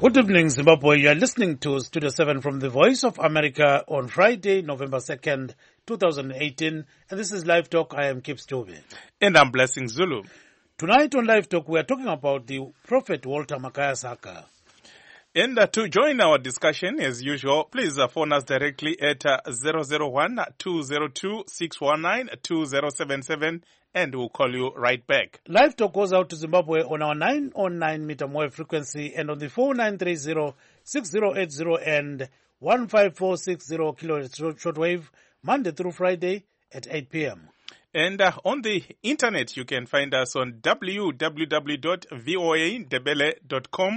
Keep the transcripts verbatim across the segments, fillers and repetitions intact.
Good evening, Zimbabwe. You are listening to Studio seven from the Voice of America on Friday, November second, twenty eighteen. And this is Live Talk. I am Kip Stove. And I'm Blessing Zulu. Tonight on Live Talk, we are talking about the Prophet Walter Makaya Saka. And uh, to join our discussion, as usual, please uh, phone us directly at uh, zero zero one, two zero two, six one nine, two zero seven seven. And we'll call you right back. Live Talk goes out to Zimbabwe on our nine oh nine meter wave frequency and on the four nine three zero, six zero eight zero and one five four six zero kilohertz shortwave, Monday through Friday at eight p.m. And uh, on the internet, you can find us on w w w dot voa ndebele dot com,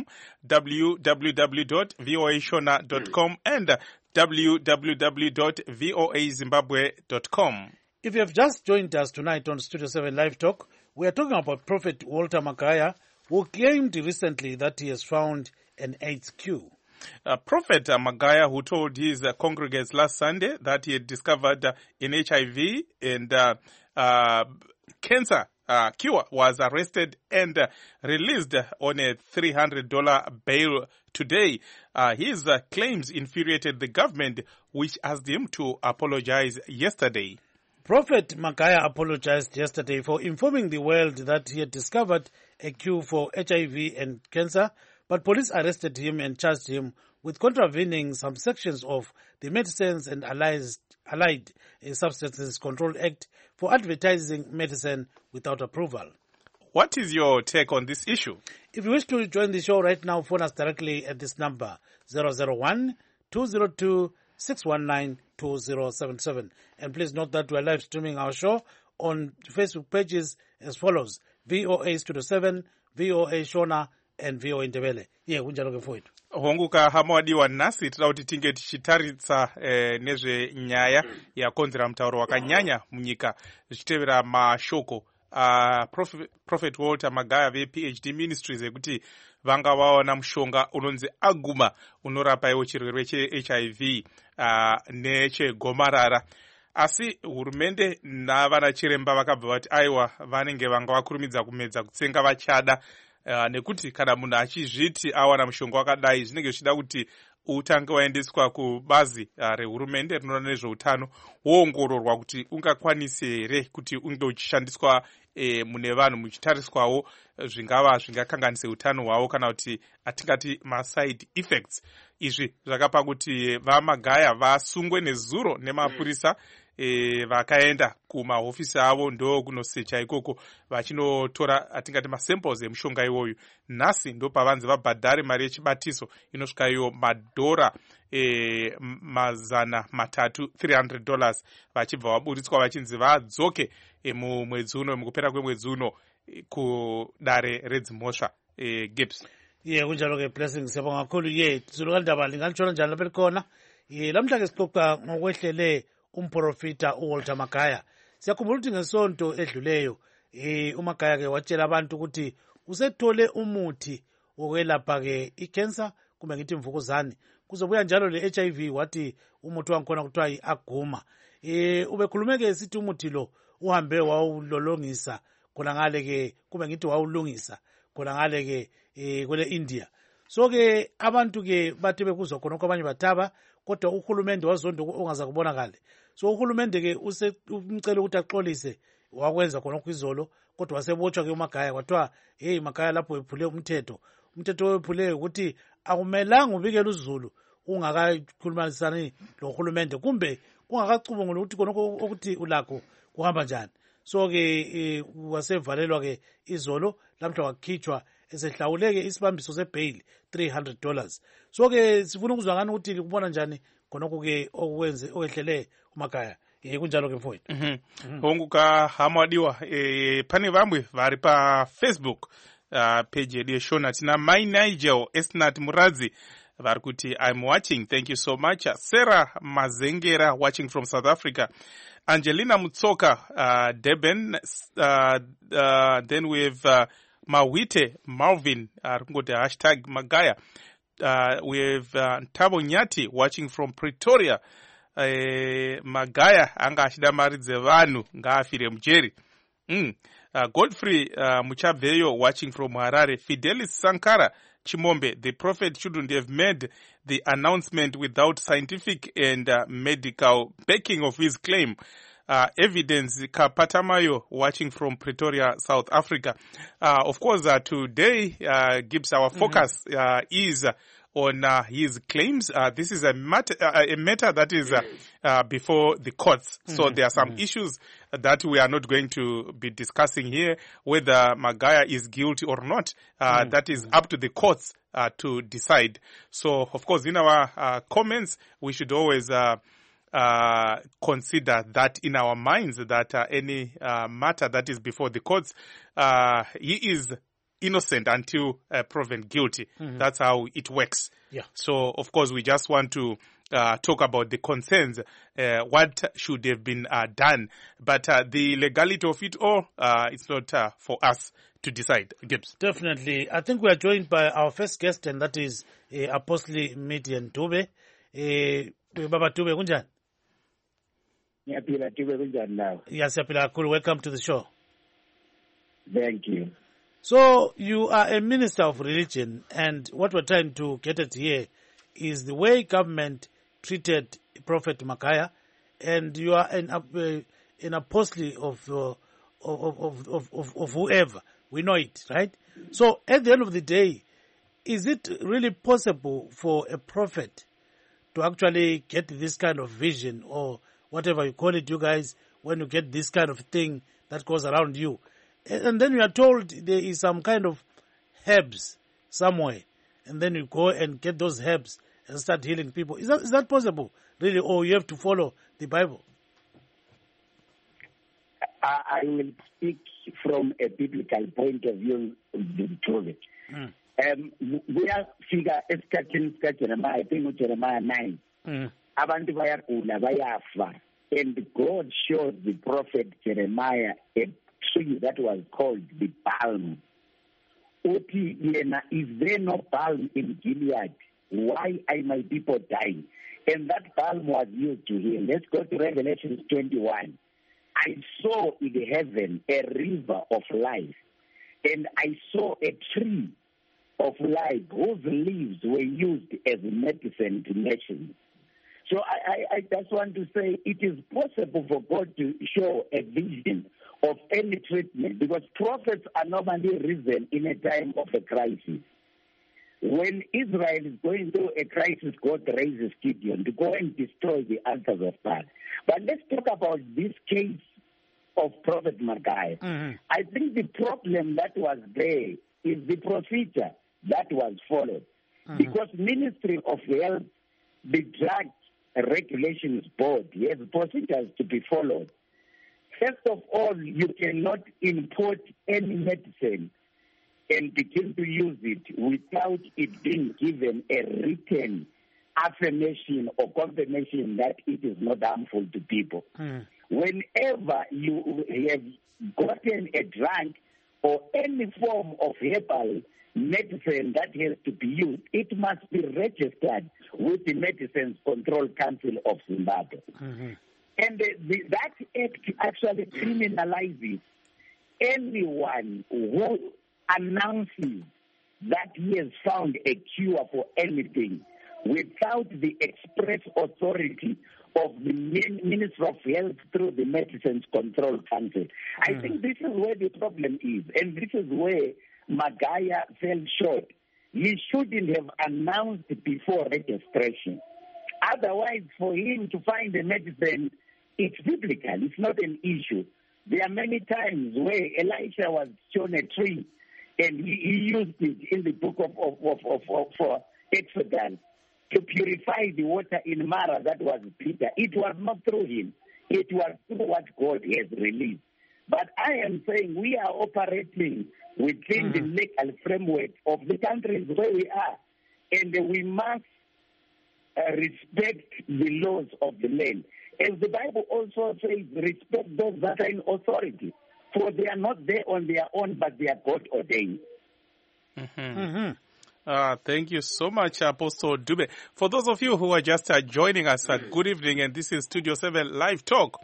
w w w dot voa shona dot com, and uh, w w w dot voa zimbabwe dot com. If you have just joined us tonight on Studio seven Live Talk, we are talking about Prophet Walter Makaya, who claimed recently that he has found an AIDS cure. Uh, Prophet uh, Makaya, who told his uh, congregants last Sunday that he had discovered uh, an H I V and uh, uh, cancer uh, cure, was arrested and uh, released on a three hundred dollars bail today. Uh, his uh, claims infuriated the government, which asked him to apologize yesterday. Prophet Makaya apologized yesterday for informing the world that he had discovered a cure for H I V and cancer, but police arrested him and charged him with contravening some sections of the Medicines and Allied, Allied Substances Control Act for advertising medicine without approval. What is your take on this issue? If you wish to join the show right now, phone us directly at this number, zero zero one, two zero two, six one nine, two zero seven seven. And please note that we are live streaming our show on Facebook pages as follows: V O A Studio seven, V O A Shona, and V O A Ndebele. Yeah, kunjalo ke mfowethu. Honguka hamwadiwa nasi tida kuti tinge tichitaritsa eh, nezve nyaya yakonzera mutauro wakanyanya munyika zvichitevera mashoko uh, Prophet, Prophet Walter Makaya ve P H D Ministries ekuti vanga vaona mushonga unonzi aguma unorapa iwo chirwere che H I V uh, nechegomarara. Asi hurumende navana chiremba vakabva vati aiwa vanenge vanga vakurumidza kumedza kutsenga vachada uh, nekuti kana munhu achizviti awana mushonga wakadai zvinenge zvichida kuti utange waendeswa kubazi uh, rehurumende rinoona nezveutano woongororwa kuti ungakwanise here kuti unge uchishandiswa e, mune vanhu muchitariswawo zvingava zvingakanganise utano hwavo kana kuti atingati maside effects. Izvi zvakapa kuti vaMakaya vasungwe nezuro nemapurisa e, vakaenda kumahofisi avo ndo kunosecha ikoko vachinotora atingati masamples emushonga iwoyu. Nhasi ndo pavanzi vabhadhare mari yechibatiso inosvika iyo madhora e, mazana matatu three hundred dollars vachibva vaburitswa vachinzi vadzoke e, mumwedzi uno mukupera kwemwedzi uno e, kudare redzimhosva e, Gibbs. Ye kunjalo ke Blessing siyabonga kakhulu. Ye sizolukani ndaba lingalutshona njani lapha likhona. Ye lamhla ke sixoxa ngokwehlele umprofita uWalter Makaya. Siyakhumbula ukuthi ngesonto edluleyo eh uMakaya ke watshela abantu ukuthi usethole umuthi wokwelapha ke icancer kumbe ngithi imvukuzane. Kuzobuya njalo le H I V wathi umuthi wankhona kuthiwa iaguma. Eh ubekhulumeke sithi umuthi lo uhambe wawulolongisa khona ngale ke kumbe ngithi wawulungisa khona ngale ke eh kwele India. So ke abantu ke bathi bekuzwa khona kwabanye bathaba kodwa uhulumende wazonda ongaza kubonakala. So uhulumende ke umcela ukuthi axolise wakwenza khona kwizolo kodwa wasebotshwa ke uMakaya kwathiwa hey Makaya lapho wephule umthetho. Umthetho wephule ukuthi akumelanga ubikele uZulu ungakakhulumisani lo hulumende kumbe kungakacubungula ukuthi khona ukuthi ulakho kuhamba njani. So ke wasevalelwa ke izolo lamhla wakhitshwa esehlawuleke isibambiso sebail three hundred dollars. So ke sifuna ukuzwa ngani ukuthi likubona njani khonoko ke okwenze okwehlele uMakaya. Eh kunjalo ke mfowethu. Mhm. Honguka hamwadiwa eh pane vamwe vari pa Facebook uh, page yedu yeshona tina My Nigel Esnat Muradzi vari kuti I'm watching, thank you so much. Sarah Mazengera watching from South Africa. Angelina Mutsoka, uh, Deben, uh, uh, then we have uh, Mawite Marvin, uh, hashtag Makaya. Uh, we have uh, Tabo Nyati watching from Pretoria. Uh, Makaya anga ashida mari dzevanhu ngaafire mujeri. Mm. Uh, Godfrey uh, Muchabveyo watching from Harare. Fidelis Sankara Chimombe, the prophet shouldn't have made the announcement without scientific and uh, medical backing of his claim. Uh, evidence, Kapatamayo watching from Pretoria, South Africa. Uh, of course, uh, today, uh, Gibbs, our focus uh, is uh, on uh, his claims. Uh, this is a matter, uh, a matter that is uh, uh, before the courts. Mm-hmm. So there are some mm-hmm. issues that we are not going to be discussing here, whether Magaya is guilty or not. Uh, mm-hmm. That is up to the courts uh, to decide. So, of course, in our uh, comments, we should always uh, uh, consider that in our minds, that uh, any uh, matter that is before the courts, uh, he is innocent until uh, proven guilty. Mm-hmm. That's how it works. Yeah. So, of course, we just want to uh, talk about the concerns, uh, what should have been uh, done. But uh, the legality of it all, uh, it's not uh, for us to decide. Gibbs. Definitely. I think we are joined by our first guest, and that is uh, Apostle Midian Dube. Uh, Baba Dube, kunjani? Yapila Dube kunjani now? Yes, Yapila Akulu. Welcome to the show. Thank you. So you are a minister of religion, and what we're trying to get at here is the way government treated Prophet Makaya, and you are an, uh, an apostle of, uh, of, of, of, of, of whoever. We know it, right? So at the end of the day, is it really possible for a prophet to actually get this kind of vision, or whatever you call it, you guys, when you get this kind of thing that goes around you? And then you are told there is some kind of herbs somewhere, and then you go and get those herbs and start healing people. Is that is that possible, really, or you have to follow the Bible? I, I will speak from a biblical point of view of the prophet. Mm. Um, we are figure esikhathini sika Jeremiah, I think Jeremiah nine. Mm. Abantu bayagula bayafa, and God showed the prophet Jeremiah a tree that was called the palm. Uti yena, is there no palm in Gilead? Why are my people dying? And that palm was used to heal. Let's go to Revelation twenty-one. I saw in heaven a river of life, and I saw a tree of life whose leaves were used as medicine to nations. So I, I, I just want to say it is possible for God to show a vision of any treatment, because prophets are normally risen in a time of a crisis. When Israel is going through a crisis, God raises Gideon to go and destroy the altars of God. But let's talk about this case of Prophet Makaya. Mm-hmm. I think the problem that was there is the procedure that was followed. Mm-hmm. Because Ministry of Health, the Drug Regulations Board, has procedures to be followed. First of all, you cannot import any medicine and begin to use it without it being given a written affirmation or confirmation that it is not harmful to people. Mm. Whenever you have gotten a drug or any form of herbal medicine that has to be used, it must be registered with the Medicines Control Council of Zimbabwe. Mm-hmm. And the, the, that act actually criminalizes anyone who announces that he has found a cure for anything without the express authority of the Minister of Health through the Medicines Control Council. Mm-hmm. I think this is where the problem is, and this is where Magaya fell short. He shouldn't have announced before registration. Otherwise, for him to find a medicine, it's biblical. It's not an issue. There are many times where Elisha was shown a tree, and he, he used it in the book of, of, of, of, of for Exodus to purify the water in Mara that was bitter. It was not through him. It was through what God has released. But I am saying we are operating within mm-hmm. the legal framework of the countries where we are, and we must uh, respect the laws of the land. As the Bible also says, respect those that are in authority, for they are not there on their own, but they are God ordained. Mm-hmm. Mm-hmm. Uh, thank you so much, Apostle Dube. For those of you who are just uh, joining us, uh, good evening, and this is Studio seven Live Talk.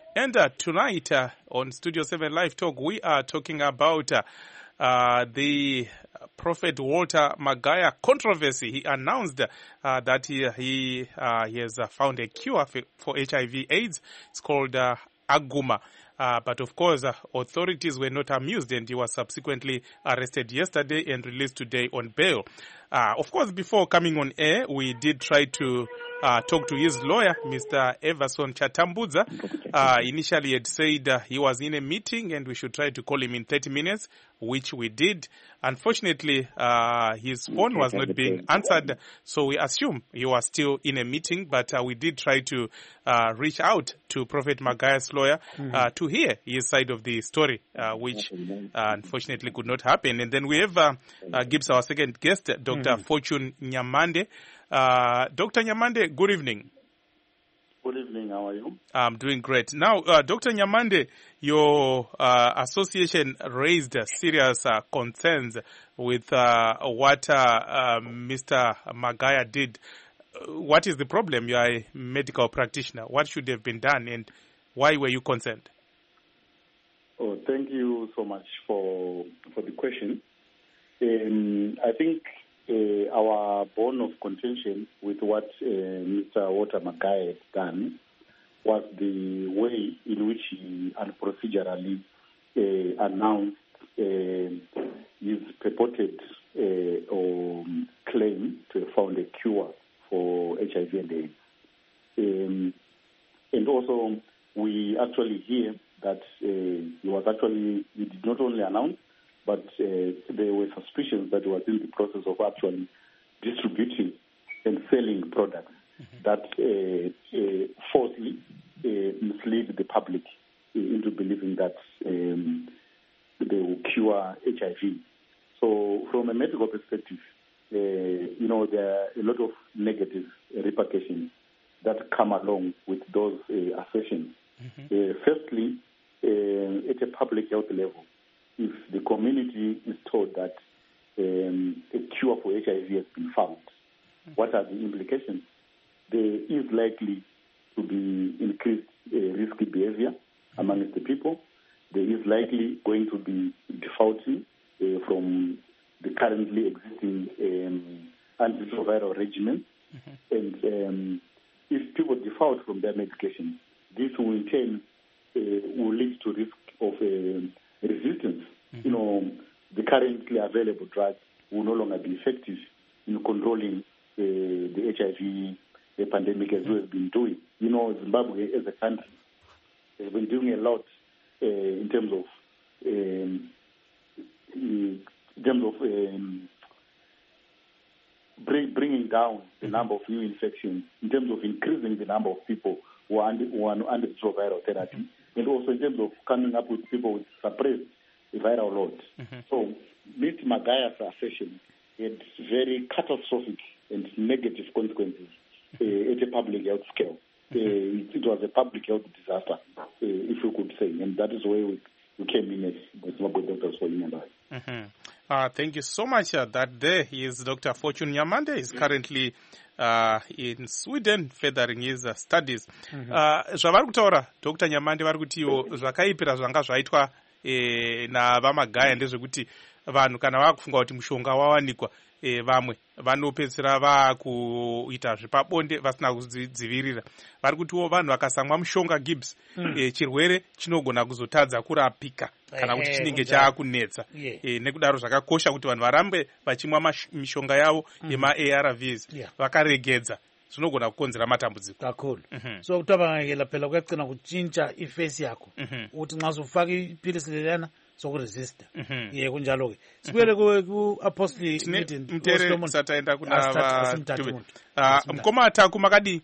And uh, tonight uh, on Studio seven Live Talk, we are talking about uh, uh, the Prophet Walter Magaya controversy. He announced uh, that he, he, uh, he has uh, found a cure for H I V AIDS. It's called uh, Aguma. Uh, but of course, uh, authorities were not amused, and he was subsequently arrested yesterday and released today on bail. Uh, of course, before coming on air, we did try to uh, talk to his lawyer, Mister Everson Chatambudza. Uh, initially, he had said uh, he was in a meeting and we should try to call him in thirty minutes, which we did. Unfortunately, uh, his phone was not being answered, so we assume he was still in a meeting, but uh, we did try to uh, reach out to Prophet Magaya's lawyer uh, to hear his side of the story, uh, which uh, unfortunately could not happen. And then we have uh, uh, Gibbs, our second guest, Doctor Mm-hmm. Fortune Nyamande. Uh, Doctor Nyamande, good evening. Good evening, how are you? I'm doing great. Now, uh, Doctor Nyamande, your uh, association raised uh, serious uh, concerns with uh, what uh, uh, Mister Magaya did. Uh, what is the problem? You are a medical practitioner. What should have been done, and why were you concerned? Oh, thank you so much for for the question. Um, I think uh, our bone of contention with what uh, Mister Walter Magaya had done was the way in which he unprocedurally uh, announced uh, his purported uh, or claim to have found a cure for H I V and AIDS. Um, and also, we actually hear that uh, he was actually, he did not only announce, but uh, there were suspicions that he was in the process of actually distributing and selling products mm-hmm. that uh, uh, falsely uh, mislead the public uh, into believing that um, they will cure H I V. So from a medical perspective, uh, you know, there are a lot of negative repercussions that come along with those uh, assertions. Mm-hmm. Uh, firstly, uh, at a public health level, if the community is told that um, a cure for H I V has been found, mm-hmm. what are the implications? There is likely to be increased uh, risky behavior mm-hmm. amongst the people. There is likely going to be defaulting uh, from the currently existing um, antiretroviral regimen. Mm-hmm. And um, if people default from their medication, this will in turn uh, will lead to risk of uh, resistance. Mm-hmm. You know, the currently available drugs will no longer be effective in controlling uh, the H I V the pandemic as we have been doing. You know, Zimbabwe as a country has been doing a lot uh, in terms of um, in terms of um, bring, bringing down the mm-hmm. number of new infections, in terms of increasing the number of people who are under, who are under viral therapy, mm-hmm. and also in terms of coming up with people with suppressed viral load. Mm-hmm. So, Mister Magaya's assertion had very catastrophic and negative consequences uh, at a public health scale. Uh, it, it was a public health disaster, uh, if you could say, and that is where we, we came in as Zimbabwe Doctors for Human Rights. Mm-hmm. Uh, thank you so much. Uh, that there is Doctor Fortune Nyamande. Is currently uh, in Sweden furthering his uh, studies. Mm-hmm. uh, zvavari kutaura Doctor Nyamande vari kuti ivo zvakaipira zvanga zvaitwa eh, navamagaya ndezvekuti vanhu kana vakufunga kuti mushonga wawanikwa eh, vamwe vanopedzisira vakuita zvepabonde vasina kudzivirira. Vari kutiwo vanhu vakasamwa mushonga Gibbs mm. eh, chirwere chinogona kuzotadza kurapika kana kuti chinenge chaakunetsa. Yeah. E, nekudaro zvakakosha kuti vanhu varambe vachimwa mishonga yavo mm. yema-A R Vs yeah. vakaregedza zvinogona kukonzera matambudziko kakhulu. Mm-hmm. So kutavangela phela kuyagcina kutshintsha ifesi yakho mm-hmm. ukuthi nxa sufaka iphilisi lelana sokuresista mm-hmm. ye kunjalo ke sibuyele ku apostle mtere sataenda kuna va ah mkomata kumakadi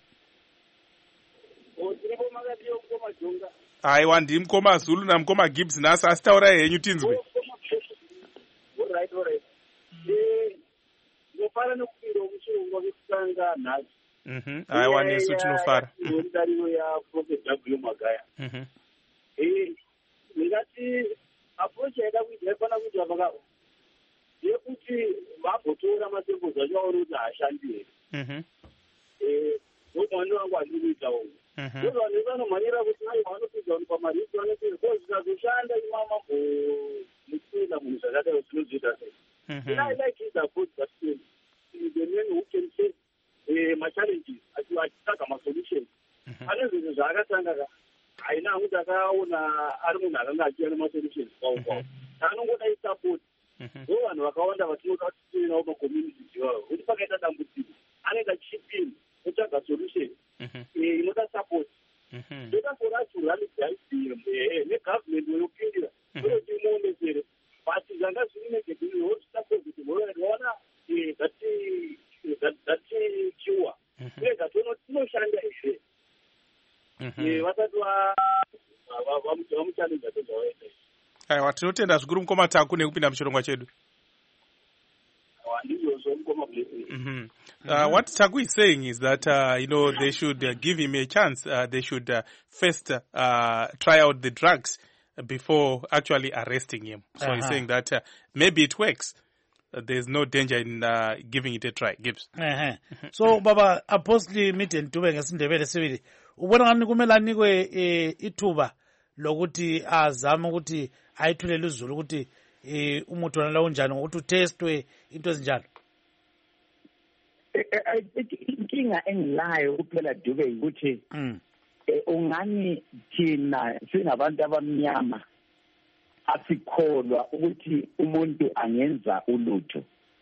aiwa ndi mkoma Zulu na mkoma Gibbs nasa asitaura henyu tinzwe. Alright alright. Eh ngofana nokupira umushonga wekutanga nathi. Mhm. Aiwa nesu tinofara. Ndariyo ya Prophet W Magaya. Mhm. Eh ngati approach yaida kuita fana kuti vapaka yekuti vabotora matembo zvacho kuti ashandire. Mhm. Eh ndomano wangu andikuitawo. ndozi vanhu vanomhanyira kuti ai vanopidza vanhu pamarisi vanopidza ko zvikazoshanda imamambo mutsina munhu zvakadaro zvinozoita sei. And I like his approach that the men who can face my challenges achitsvaga masolutions. Pane zvinhu zvaakatanga haina kuti akaona ari munhu akanga achiona masolutions kwawo kwawo. Anongoda isapoti. Ndo vanhu vakawanda vatinoda kuti tiinawo macommunities iwawo. Kuti pakaita dambudziko anoita chipini otsvaga solution inoda support. Toda for us to run the negovernment weyopindira kuti muonesere but zvanga zviri negative we support kuti voona dati dati cure uye datono tinoshanda here vasati vamuchallenge tozvawaita. Aiwa, tinotenda zvikuru mukoma taku nekupinda muchirongwa chedu. Mm-hmm. Uh, what Taku is saying is that, uh, you know, they should uh, give him a chance. Uh, they should uh, first uh, try out the drugs before actually arresting him. So uh-huh. he's saying that uh, maybe it works. Uh, there's no danger in uh, giving it a try. Gibbs. Uh-huh. So, Baba, Apostle meeting to bring us in the very civil. Ubona ngani kumele anikwe ithuba lokuthi azama ukuthi ayithulele uzulu ukuthi umuntu wona lawo njani ngokuthi utestwe into ezinjalo. Inkinga engilayo kuphela Dube ukuthi ungani thina singabantu abamnyama asikholwa ukuthi umuntu angenza ulutho.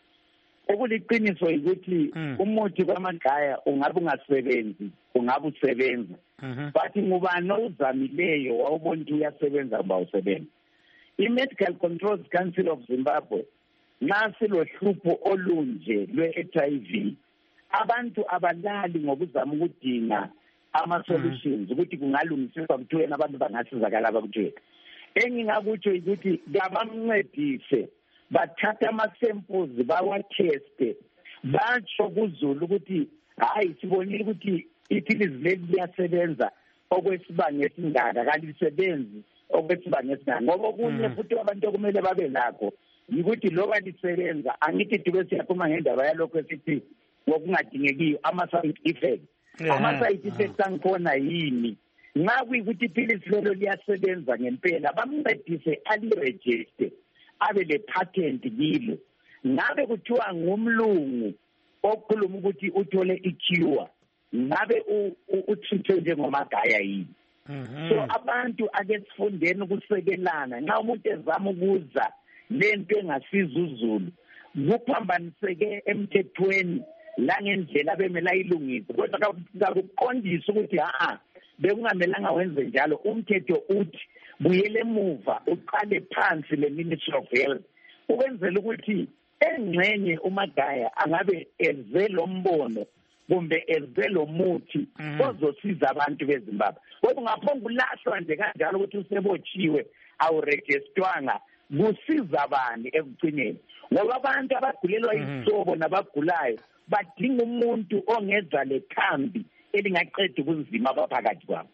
Okuliqiniso ukuthi umuthi kwamagaya ungabe ungasebenzi ungabe usebenza but ngubani ozamileyo wawubona ukuthi uyasebenza ngoba usebenza. I-Medical Controls Council of Zimbabwe nasi lo hlupho olunje lwe-H I V abantu abalali ngokuzama ukudinga ama-solutions ukuthi kungalungiswa kuthiwe abantu bangasizakala bakuthiwe. Engingakutsho ukuthi kabamncedise bathatha ama-samples bawatheste batsho kuzulu ukuthi hayi sibonile ukuthi iphilisi leli liyasebenza okwesibanga esingaka kanti lisebenzi okwesibanga esingaka ngoba kunye futhi abantu okumele babe lakho yikuthi loba lisebenza angithi Dube siyaphuma ngendaba yalokho esithi wokungadingekiyo ama-side effects. Ama-side effects angikhona yini nxa kuyikuthi iphilisi lelo liyasebenza ngempela bamncedise alirejiste abe le-patent kilo ngabe kuthiwa ngumlungu okhuluma ukuthi uthole i-cure ngabe uthithwe njengomagaya yini. So abantu ake sifundeni ukusekelana nxa umuntu ezama ukuza lento engasiza uzulu kuphambaniseke emthethweni langendlela bemele ayilungise kodwa kakuqondisa ukuthi ha bekungamelanga wenze njalo. Umthetho uthi buyele emuva uqale phansi le-Ministry of Health ukwenzela ukuthi engxenye umagaya angabe eze lo mbono kumbe eze lo muthi ozosiza abantu beZimbabwe. Kodwa ungaphonga ulahlwa nje kanjalo ukuthi usebotshiwe awurejistwanga kusiza abani ekugcineni ngoba abantu abagulelwa isobo nabagulayo badinga umuntu ongeza lekhambi elingaqeda ubunzima abaphakathi kwabo.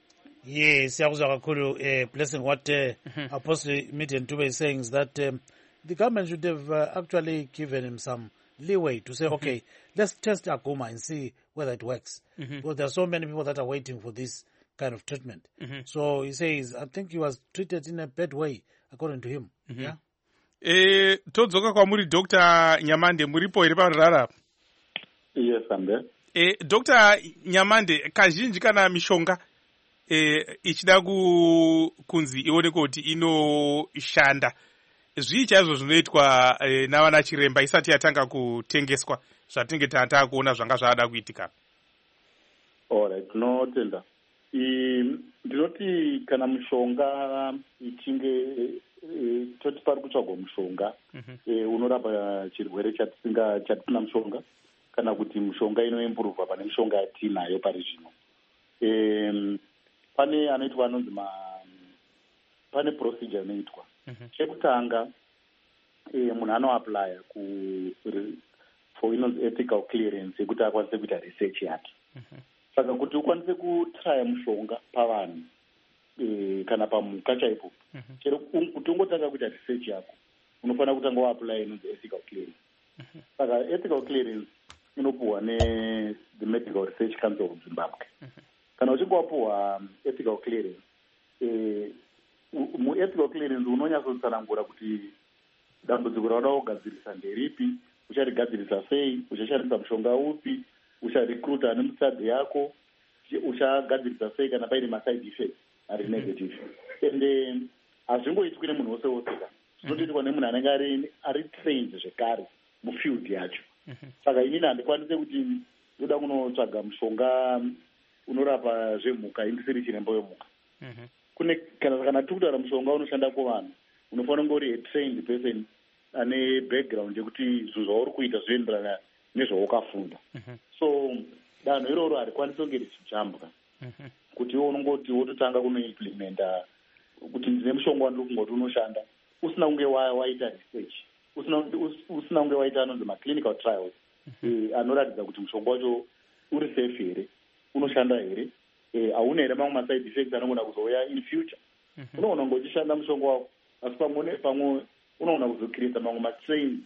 Yes, siyakuzwa kakhulu uh, Blessing what uh, mm-hmm. Apostle Midian Dube is saying is that um, the government should have uh, actually given him some leeway to say, mm-hmm. okay, let's test Aguma and see whether it works. Mm-hmm. Because there are so many people that are waiting for this kind of treatment. Mm-hmm. So he says, I think he was treated in a bad way, according to him. Mm-hmm. Yeah. Eh, todzoka kwamuri Doctor Nyamande, muripo iri parara? Yes, I'm there. Eh, Doctor Nyamande, kazhinji kana mishonga eh, ichida kunzi ioneke kuti inoshanda. Zvii chaizvo zvinoitwa eh, navana chiremba isati yatanga kutengeswa zvatinge tata kuona zvanga zvada kuitika? Alright, tinotenda. Ndinoti kana mushonga ichinge toti pari kutsvagwa mushonga unorapa chirwere chatisinga chatisina mushonga kana kuti mushonga inoimprova pane mushonga yatinayo pari zvino. Pane anoitwa anonzi ma pane procedure inoitwa. Chekutanga munhu anoapply ku for inonzi ethical clearance yekuti akwanise kuita research yake. Saka kuti ukwanise kutraya mushonga pavanhu kana pamhuka chaipo chero kuti ungotanga kuita research yako unofanira kutanga waapply inonzi ethical clearance. Saka ethical clearance inopuhwa ne the Medical Research Council of Zimbabwe. kana uchinge wapuhwa ethical clearance, eh, mu-ethical clearance unonyatsotsanangura kuti dambudziko rauda kugadzirisa nderipi, ucharigadzirisa sei, uchashandisa mushonga upi, ucharecruita nemusadzi yako, uchagadzirisa sei kana paine maside effects ari negative. Ende hazvingoitwi nemunhu wose wose ka, zvinotoitwa nemunhu anenge ari ari trained zvekare mufield yacho. Saka inini handikwanise kuti ndoda kunotsvaga mushonga unorapa zvemhuka indisiri chirembo yemhuka. Kune kana kana tikutaura mushonga unoshanda kuvanhu, unofanira kunge uri a trained person ane background yekuti zvinhu zvauri kuita zvoenderana nezvaukafunda. So danho iroro harikwanisi kunge richijambwa kuti iwe unongoti wototanga kunoimplementa kuti ndine mushonga wandiri kungoti unoshanda usina kunge waita research, usina usina kunge waita anonzi maclinical trials anoratidza kuti mushonga wacho uri safe here, unoshanda here, hauna here mamwe maside effects anogona kuzouya in future. Unoona kunge uchishanda mushonga wako asi pamwe pamwe unoona kuzocreata mamwe mastrain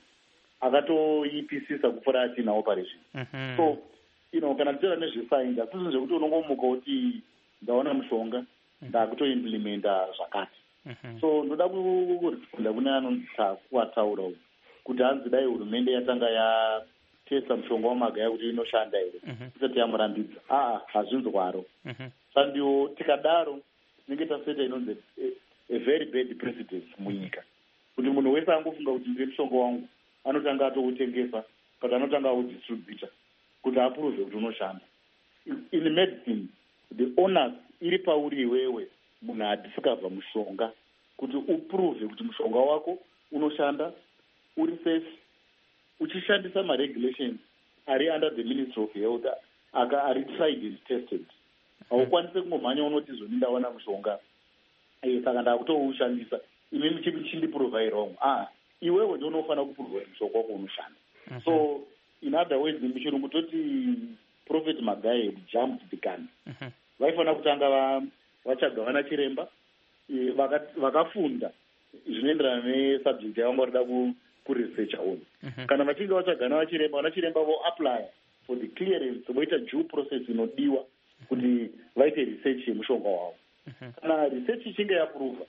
akatoipisisa kupfuura atina operation. So you know, kana tichera nezvesainzi asi zvinhu zvekuti unongomuka kuti ndaona mushonga ndakutoimplementa zvakati. So ndoda kurifunda kune anonzi kuwataura uku kuti hanzi dai hurumende yatanga yatesta mushonga wamagaya kuti inoshanda here isati yamurambidza. Aa hazvinzwaro. Sandiwo tikadaro tinenge taseta inonzi a very bad precedent munyika, kuti munhu wese angofunga kuti ndine mushonga wangu anotanga atoutengesa kana anotanga audistributa kuti apuruve kuti unoshanda. In medicine the onus iri pauri iwewe munhu adiscover mushonga kuti upuruve kuti mushonga wako unoshanda, uri safe, uchishandisa maregulations ari under the Ministry of Health aka ari tried and tested. Haukwanise kungomhanya unoti zvoni ndawana mushonga saka ndakutoushandisa inini chindipuruvai wrong. Ah, iwewe ndio unofanira kupuruvha mushonga wako unoshanda. So in other words, muchirungu toti Prophet Magai had jumped the gun. Vaifanira kutanga vachagavana chiremba vakafunda zvinoenderana nesubject yavanga varida kuresearcha on. Kana vachinge vachagana vachiremba vana chiremba vo apply for the clearance, voita due process inodiwa kuti vaite research yemushonga wavo. Kana research ichinge yaprova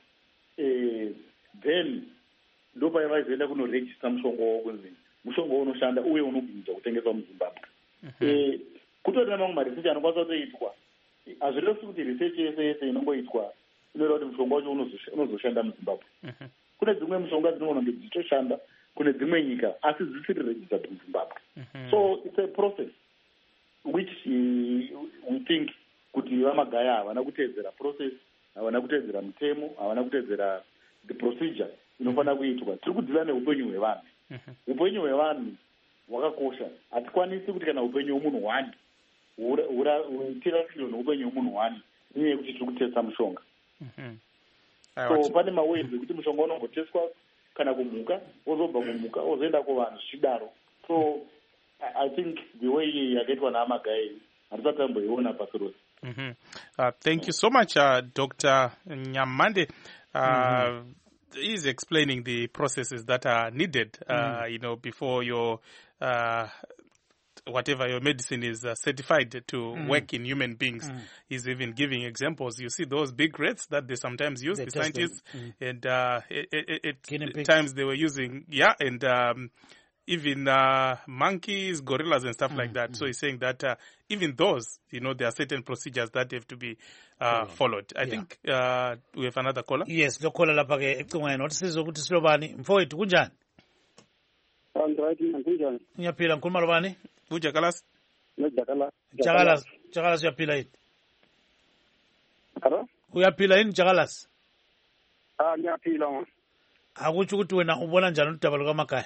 then ndopa vaizoenda kunoregister mushonga wavo kunzi mushonga unoshanda uye unogwinyisa kutengeswa muZimbabwe. Kutori namamwe maresearch anokwanisa kutoitwa, hazviresi kuti research yese yese inongoitwa inoita kuti mushonga wacho unozoshanda muZimbabwe. Kune dzimwe mushonga dzinogona kunge dzichitoshanda kune dzimwe nyika asi dzisiri registered muZimbabwe. So it's a process which uh, we think kuti vamagaya havana kuteedzera process, havana kuteedzera mutemo, havana kuteedzera the procedure inofanira kuitwa. Tiri kudzira neupenyu hwevanhu. Upenyu hwevanhu hwakakosha. Hatikwanisi kuti kana upenyu hwemunhu hwani tirasirwe neupenyu hwemunhu hwani inyaya yekuti tiri kutesta mushonga. So pane maways ekuti mushonga unomboteswa kana kumhuka wozobva kumhuka wozoenda kuvanhu zvichidaro. So I think the way yakaitwa naamagayi hatisati tamboiona pasi rose. Mm-hmm. Uh, thank you so much, uh, Doctor Nyamande. Uh, mm-hmm. He's explaining the processes that are needed, uh, mm. you know, before your uh, whatever your medicine is uh, certified to mm. work in human beings. Mm. He's even giving examples. You see those big rats that they sometimes use, they the scientists, mm. and uh, it, it, it, at times they were using, yeah, and um, even uh, monkeys, gorillas, and stuff mm. like that. Mm. So he's saying that uh, even those, you know, there are certain procedures that have to be uh, followed. I yeah. think uh, we have another caller. Yes, the caller lapha ke ecingweni othi sizokuthi silobani mfowethu kunjani? Android kunjani? Ngiyaphila ngikhuluma lobani? uJakalas. Jakalas. Jakalas, Jakalas uyaphila yini? Ara? Uyaphila yini Jakalas? Ah, ngiyaphila. Akuthi ukuthi wena ubona njani udaba lukaMagaya?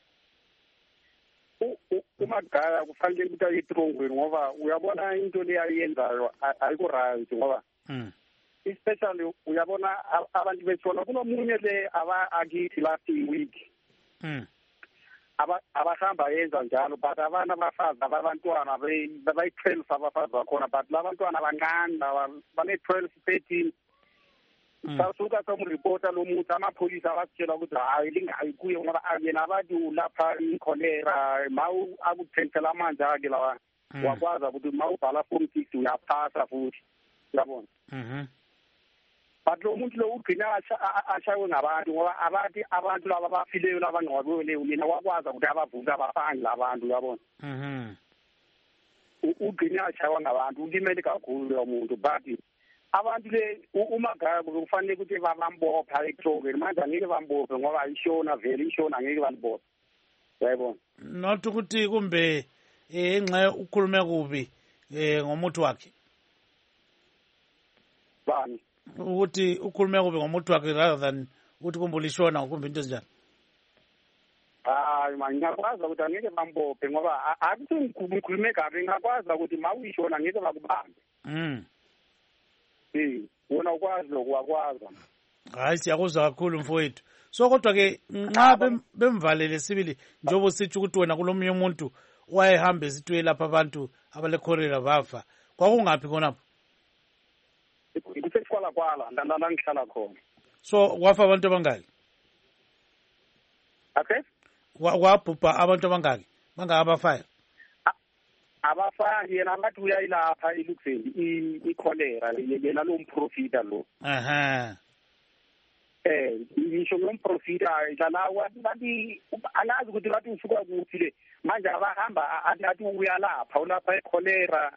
uMagaya kufanele ukuthi ayitrongweni ngoba uyabona into le ayenzayo ayikho right ngoba especially uyabona abantu betshona kunomunye le aba akithi last week aba abahamba yenza njalo but abana abafazi abantwana bayi-twelve abafazi bakhona but labantwana abancane bane twelve thirteen sasuka somripota lo muntu amapholisa abasitshela ukuthi hayi lingayi kuye ngoba yena abantu lapha ikholera mawu akuthengela amanzi ake lawa wakwazi ukuthi uma ubhala form six uyaphasa futhi uyabona. Mhm. But lo muntu lo ugcina ashaywe ngabantu ngoba abantu abantu laba abafileyo laba ngcwabele mina wakwazi ukuthi abavuka abafani labantu uyabona. Mhm. Ugcina ashaywa ngabantu ulimele kakhulu lo muntu but abantu le uMagaya kufanele ukuthi babambopha etrogeni manje angeke bambophe ngoba ishona vele ishona angeke balibophe. Yayibona. Not ukuthi kumbe enxa ukhulume kubi eh ngomuntu wakhe. Bani? Ukuthi ukhulume kubi ngomuntu wakhe rather than ukuthi kumbula ishona kumbe into ezinjani. Hayi manje ngiyakwazi ukuthi angeke bambophe ngoba akuthi ngikhulume kabi ngiyakwazi ukuthi mawuyishona ngeke bakubambe. Mhm. Eh, wona ukwazi lokwakwaza. Hayi siyakuzwa kakhulu mfowethu. So kodwa ke nxa bemvalele sibili njengoba sithi ukuthi wena kulomunye umuntu wayehamba esitwe lapha abantu abale cholera bafa. Kwakungaphi khonapho? Kusekwala kwala ndandana ngihlala khona. So wafa abantu abangaki? Okay? Wabhubha abantu abangaki? Bangaka abafayo? Abafaki yena bathi uyayilapha iluxeni i-cholera yena lo mprofita lo. Aha. Eh, ngisho ngomprofita dlala wathi alazi ukuthi bathi usuka kuphi le. Manje abahamba athi uyalapha ulapha i-cholera.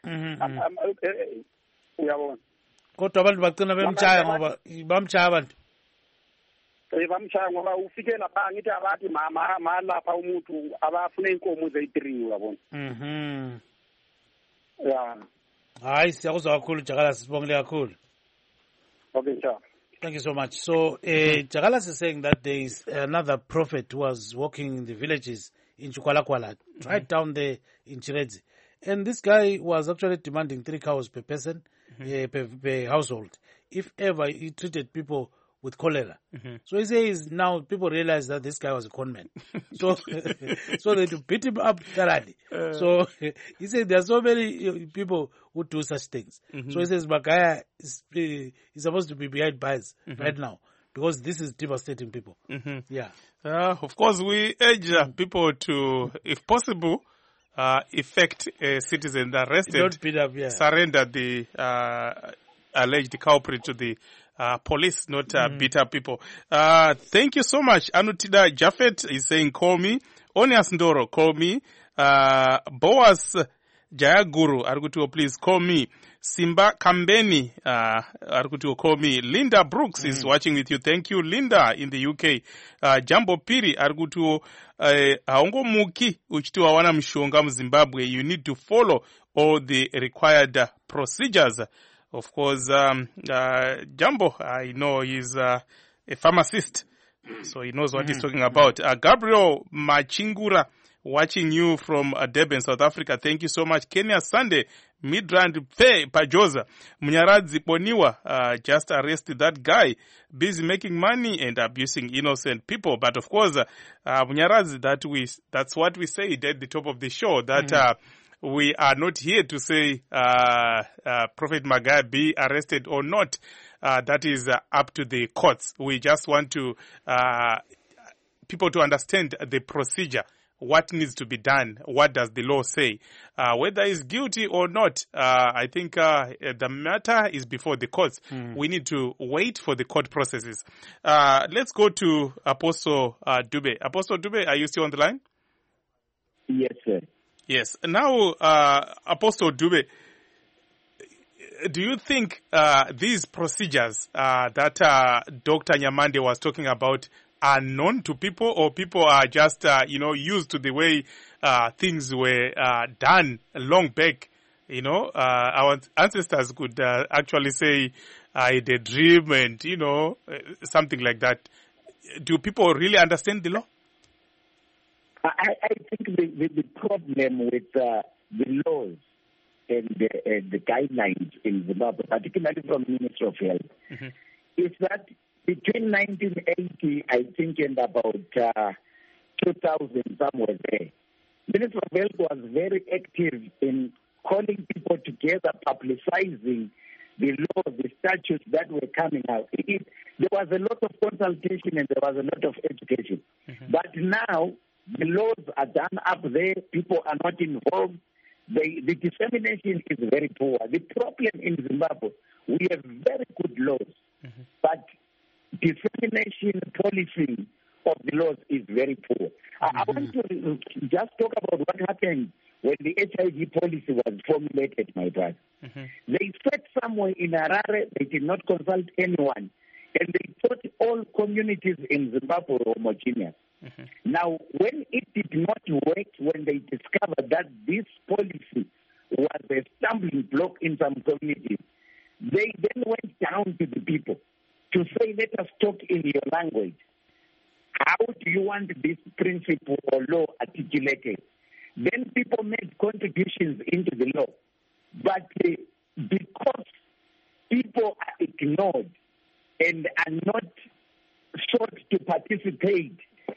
Uyabona. Kodwa abantu bagcina bemtshaya ngoba bamtshaya abantu. Eh bamtshaya ngoba ufike lapha ngithi abathi mama malapha umuntu abafuna inkomo zeyi-three uyabona. Mhm. Yeah. Hayi siyakuzwa kakhulu Jakala sibongile kakhulu. Okay, sure. Thank you so much. So uh, Jakala is saying that there is another prophet who was walking in the villages in Chukwalakwala, mm-hmm. right down there in Chiredzi. And this guy was actually demanding three cows per person, mm-hmm. uh, per, per household, if ever he treated people with cholera. Mm-hmm. So he says now people realize that this guy was a con man. so so they to beat him up thoroughly. Uh, so he said there are so many people who do such things. Mm-hmm. So he says Magaya is, uh, is supposed to be behind bars mm-hmm. right now because this is devastating people. Mm-hmm. Yeah. Uh, of course, we urge uh, people to, if possible, uh, effect a citizen arrested, Don't beat up, yeah. surrender the uh, alleged culprit to the Uh, police, not uh, mm. beat up people. Uh, thank you so much. Anutida Jafet is saying, call me. Onias Ndoro, call me. Uh, Boas Jayaguru, Argutuo, please call me. Simba Kambeni, uh, Argutuo, call me. Linda Brooks mm. is watching with you. Thank you, Linda, in the U K. Uh, Jambo Piri, Argutuo, Haongo Muki, Uchtua Wana Mshonga Zimbabwe. You need to follow all the required uh, procedures. Of course, um, uh, Jambo, I know he's uh, a pharmacist, so he knows what mm-hmm. he's talking about. Uh, Gabriel Machingura, watching you from uh, Durban, South Africa. Thank you so much. Kenya Sunday, Midrand Pe Pajoza, Munyaradzi Boniwa, uh, just arrested that guy, busy making money and abusing innocent people. But of course, uh, uh, Munyaradzi, that we, that's what we said at the top of the show, that mm-hmm. uh, we are not here to say uh, uh, Prophet Magaya be arrested or not. Uh, that is uh, up to the courts. We just want to uh, people to understand the procedure, what needs to be done, what does the law say. Uh, whether he's guilty or not, uh, I think uh, the matter is before the courts. Mm. We need to wait for the court processes. Uh, let's go to Apostle uh, Dube. Apostle Dube, are you still on the line? Yes, sir. Yes. Now, uh, Apostle Dube, do you think uh, these procedures uh, that uh, Doctor Nyamande was talking about are known to people, or people are just, uh, you know, used to the way uh, things were uh, done long back? You know, uh, our ancestors could uh, actually say, I had a dream and, you know, something like that. Do people really understand the law? I, I think the, the, the problem with uh, the laws and the, uh, the guidelines in Zimbabwe, particularly from the Ministry of Health, mm-hmm. is that between nineteen eighty, I think, and about uh, two thousand, somewhere there, the Ministry of Health was very active in calling people together, publicizing the laws, the statutes that were coming out. It, there was a lot of consultation and there was a lot of education. Mm-hmm. But now, the laws are done up there. People are not involved. the, the dissemination is very poor. The problem in Zimbabwe, we have very good laws, mm-hmm. but dissemination policy of the laws is very poor. Mm-hmm. I, I want to just talk about what happened when the H I V policy was formulated, my brother. Mm-hmm. They sat somewhere in Harare, they did not consult anyone, and they thought all communities in Zimbabwe were homogeneous. Mm-hmm. Now, when it did not work, when they discovered that this policy was a stumbling block in some communities, they then went down to the people to say, let us talk in your language. How do you want this principle or law articulated? Then people made contributions into the law. But uh, because people are ignored and are not sought to participate,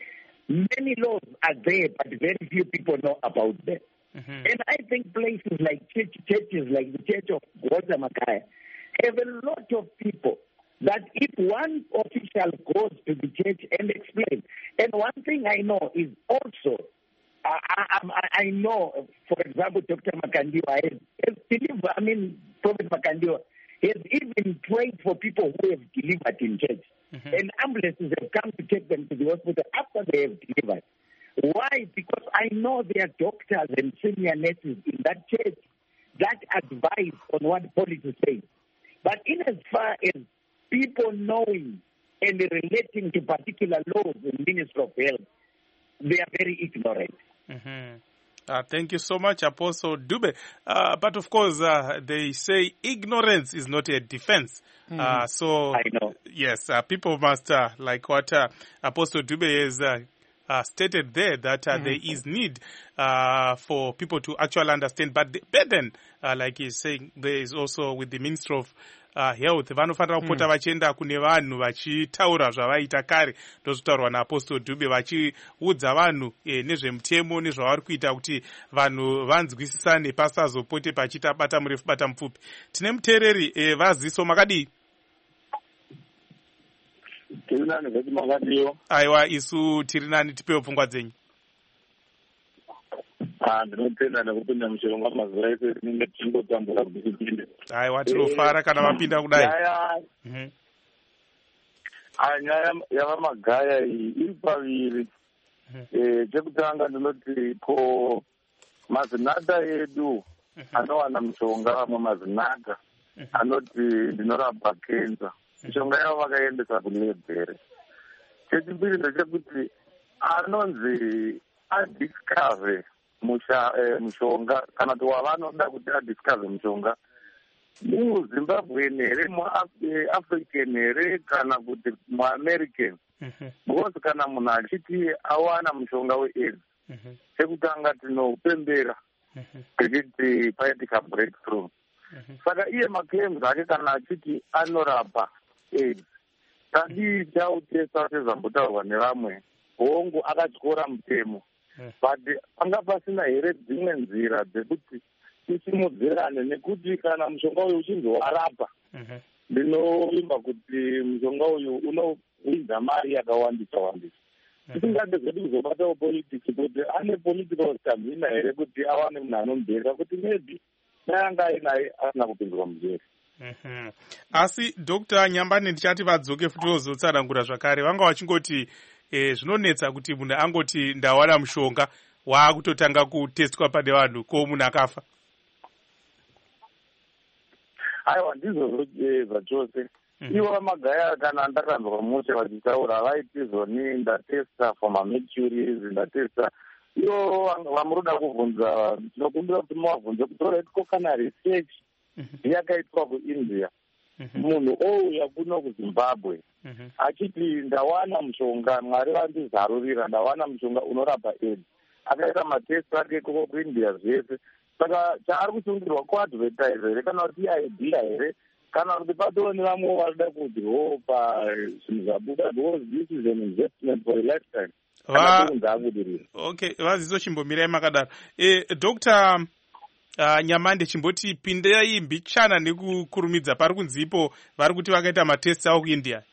many laws are there, but very few people know about them. Mm-hmm. And I think places like church, churches, like the Church of Walter Makaya, have a lot of people that if one official goes to the church and explains, and one thing I know is also, I, I, I know, for example, Doctor Makandiwa has, has delivered, I mean, Prophet Makandiwa has even prayed for people who have delivered in church. Mm-hmm. And ambulances have come to take them to the hospital after they have delivered. Why? Because I know there are doctors and senior nurses in that church that advise on what policy says. But in as far as people knowing and relating to particular laws in Ministry of Health, they are very ignorant. Mm-hmm. Uh, thank you so much, Apostle Dube. Uh, but of course, uh, they say ignorance is not a defense. Mm. Uh, so, I know. Yes, uh, people must, uh, like what uh, Apostle Dube has uh, uh, stated there, that uh, mm-hmm. there is need uh, for people to actually understand. But the burden, uh, like he's saying, there is also with the Ministry of Uh, health vanofanira kupota mm. vachienda kune vanhu vachitaura zvavaita kare ndozvitaurwa naApostle Dube vachiudza vanhu eh, nezvemutemo nezvavari kuita kuti vanhu vanzwisisane pasazopote pachiita bata murefu bata mupfupi. Tine muteereri eh, vaziso makadii? Tiri nani zvati makadiyo? Aiwa, isu tiri nani, tipewo pfungwa dzenyu. Ah, ndinotenda nekupinda muchirongwa mazuva ese tinenge tichingotambura kuti tipinde. Aiwa, tinofara kana vapinda kudai. Nyaya mm-hmm. ah, nyaya yavamagaya iyi iri paviri. Mm-hmm. Eh, chekutanga ndinoti ko mazinata edu mm-hmm. anowana mushonga vamwe mazinata mm-hmm. anoti ndinorapa kenza. Mishonga yavo vakaendesa kulebhere. Chechipiri ndechekuti anonzi adiscover musha eh, mushonga kana kuti wavanoda kuti adiscover mushonga muZimbabwe here muAfrican here kana kuti muAmerican. Because kana munhu achiti awana mushonga weAIDS, chekutanga tinopembera tichiti paitika breakthrough. Saka iye maclaims ake kana achiti anorapa AIDS, tadii tautesa sezvambotaurwa nevamwe, hongu akatyora mutemo. But panga pasina here dzimwe nzira dzekuti tisimudzirane, nekuti kana mushonga uyu uchinzi warapa, ndinovimba kuti mushonga uyu unowinza mari yakawandisa wandisa. Tisingade zvedu kuzobatawo politics, kuti ane political stamina here kuti awane munhu anomubheka kuti maybe nayanga ainaye asina kupinzwa mujeri. Mm-hmm. Asi Doctor Nyambane ndichati vadzoke futi vozotsanangura zvakare, vanga vachingoti eh, zvinonetsa kuti munhu angoti ndawana mushonga waakutotanga kutestwa pane vanhu ko munhu akafa. Aiwa, ndizvo zvachose. Ivo vamagaya kana ndakanzwa mushe vachitaura vaiti zvoni ndatesta for mamercuries, ndatesta. Ivo vamuroda kubvunza, tinokumbira kuti muvabvunze kutora itiko kana research yakaitwa kuIndia. Munhu ouya kuno kuZimbabwe achiti ndawana mushonga, Mwari vandizarurira, ndawana mushonga unorapa AIDS. Akaita matest ake koko kuIndia zvese. Saka chaari kusungirwa kuadvertise here kana kuti idea here kana kuti patoo nevamwe varida kuti ho pazvinhu zvabuda, because this is an investment for a lifetime. Va... Okay, vaziso chimbomirai makadaro. Eh, Doctor Uh, Nyamande, chimboti pindai mbichana nekukurumidza pari kunzipo vari kuti vakaita matest avo kuIndia.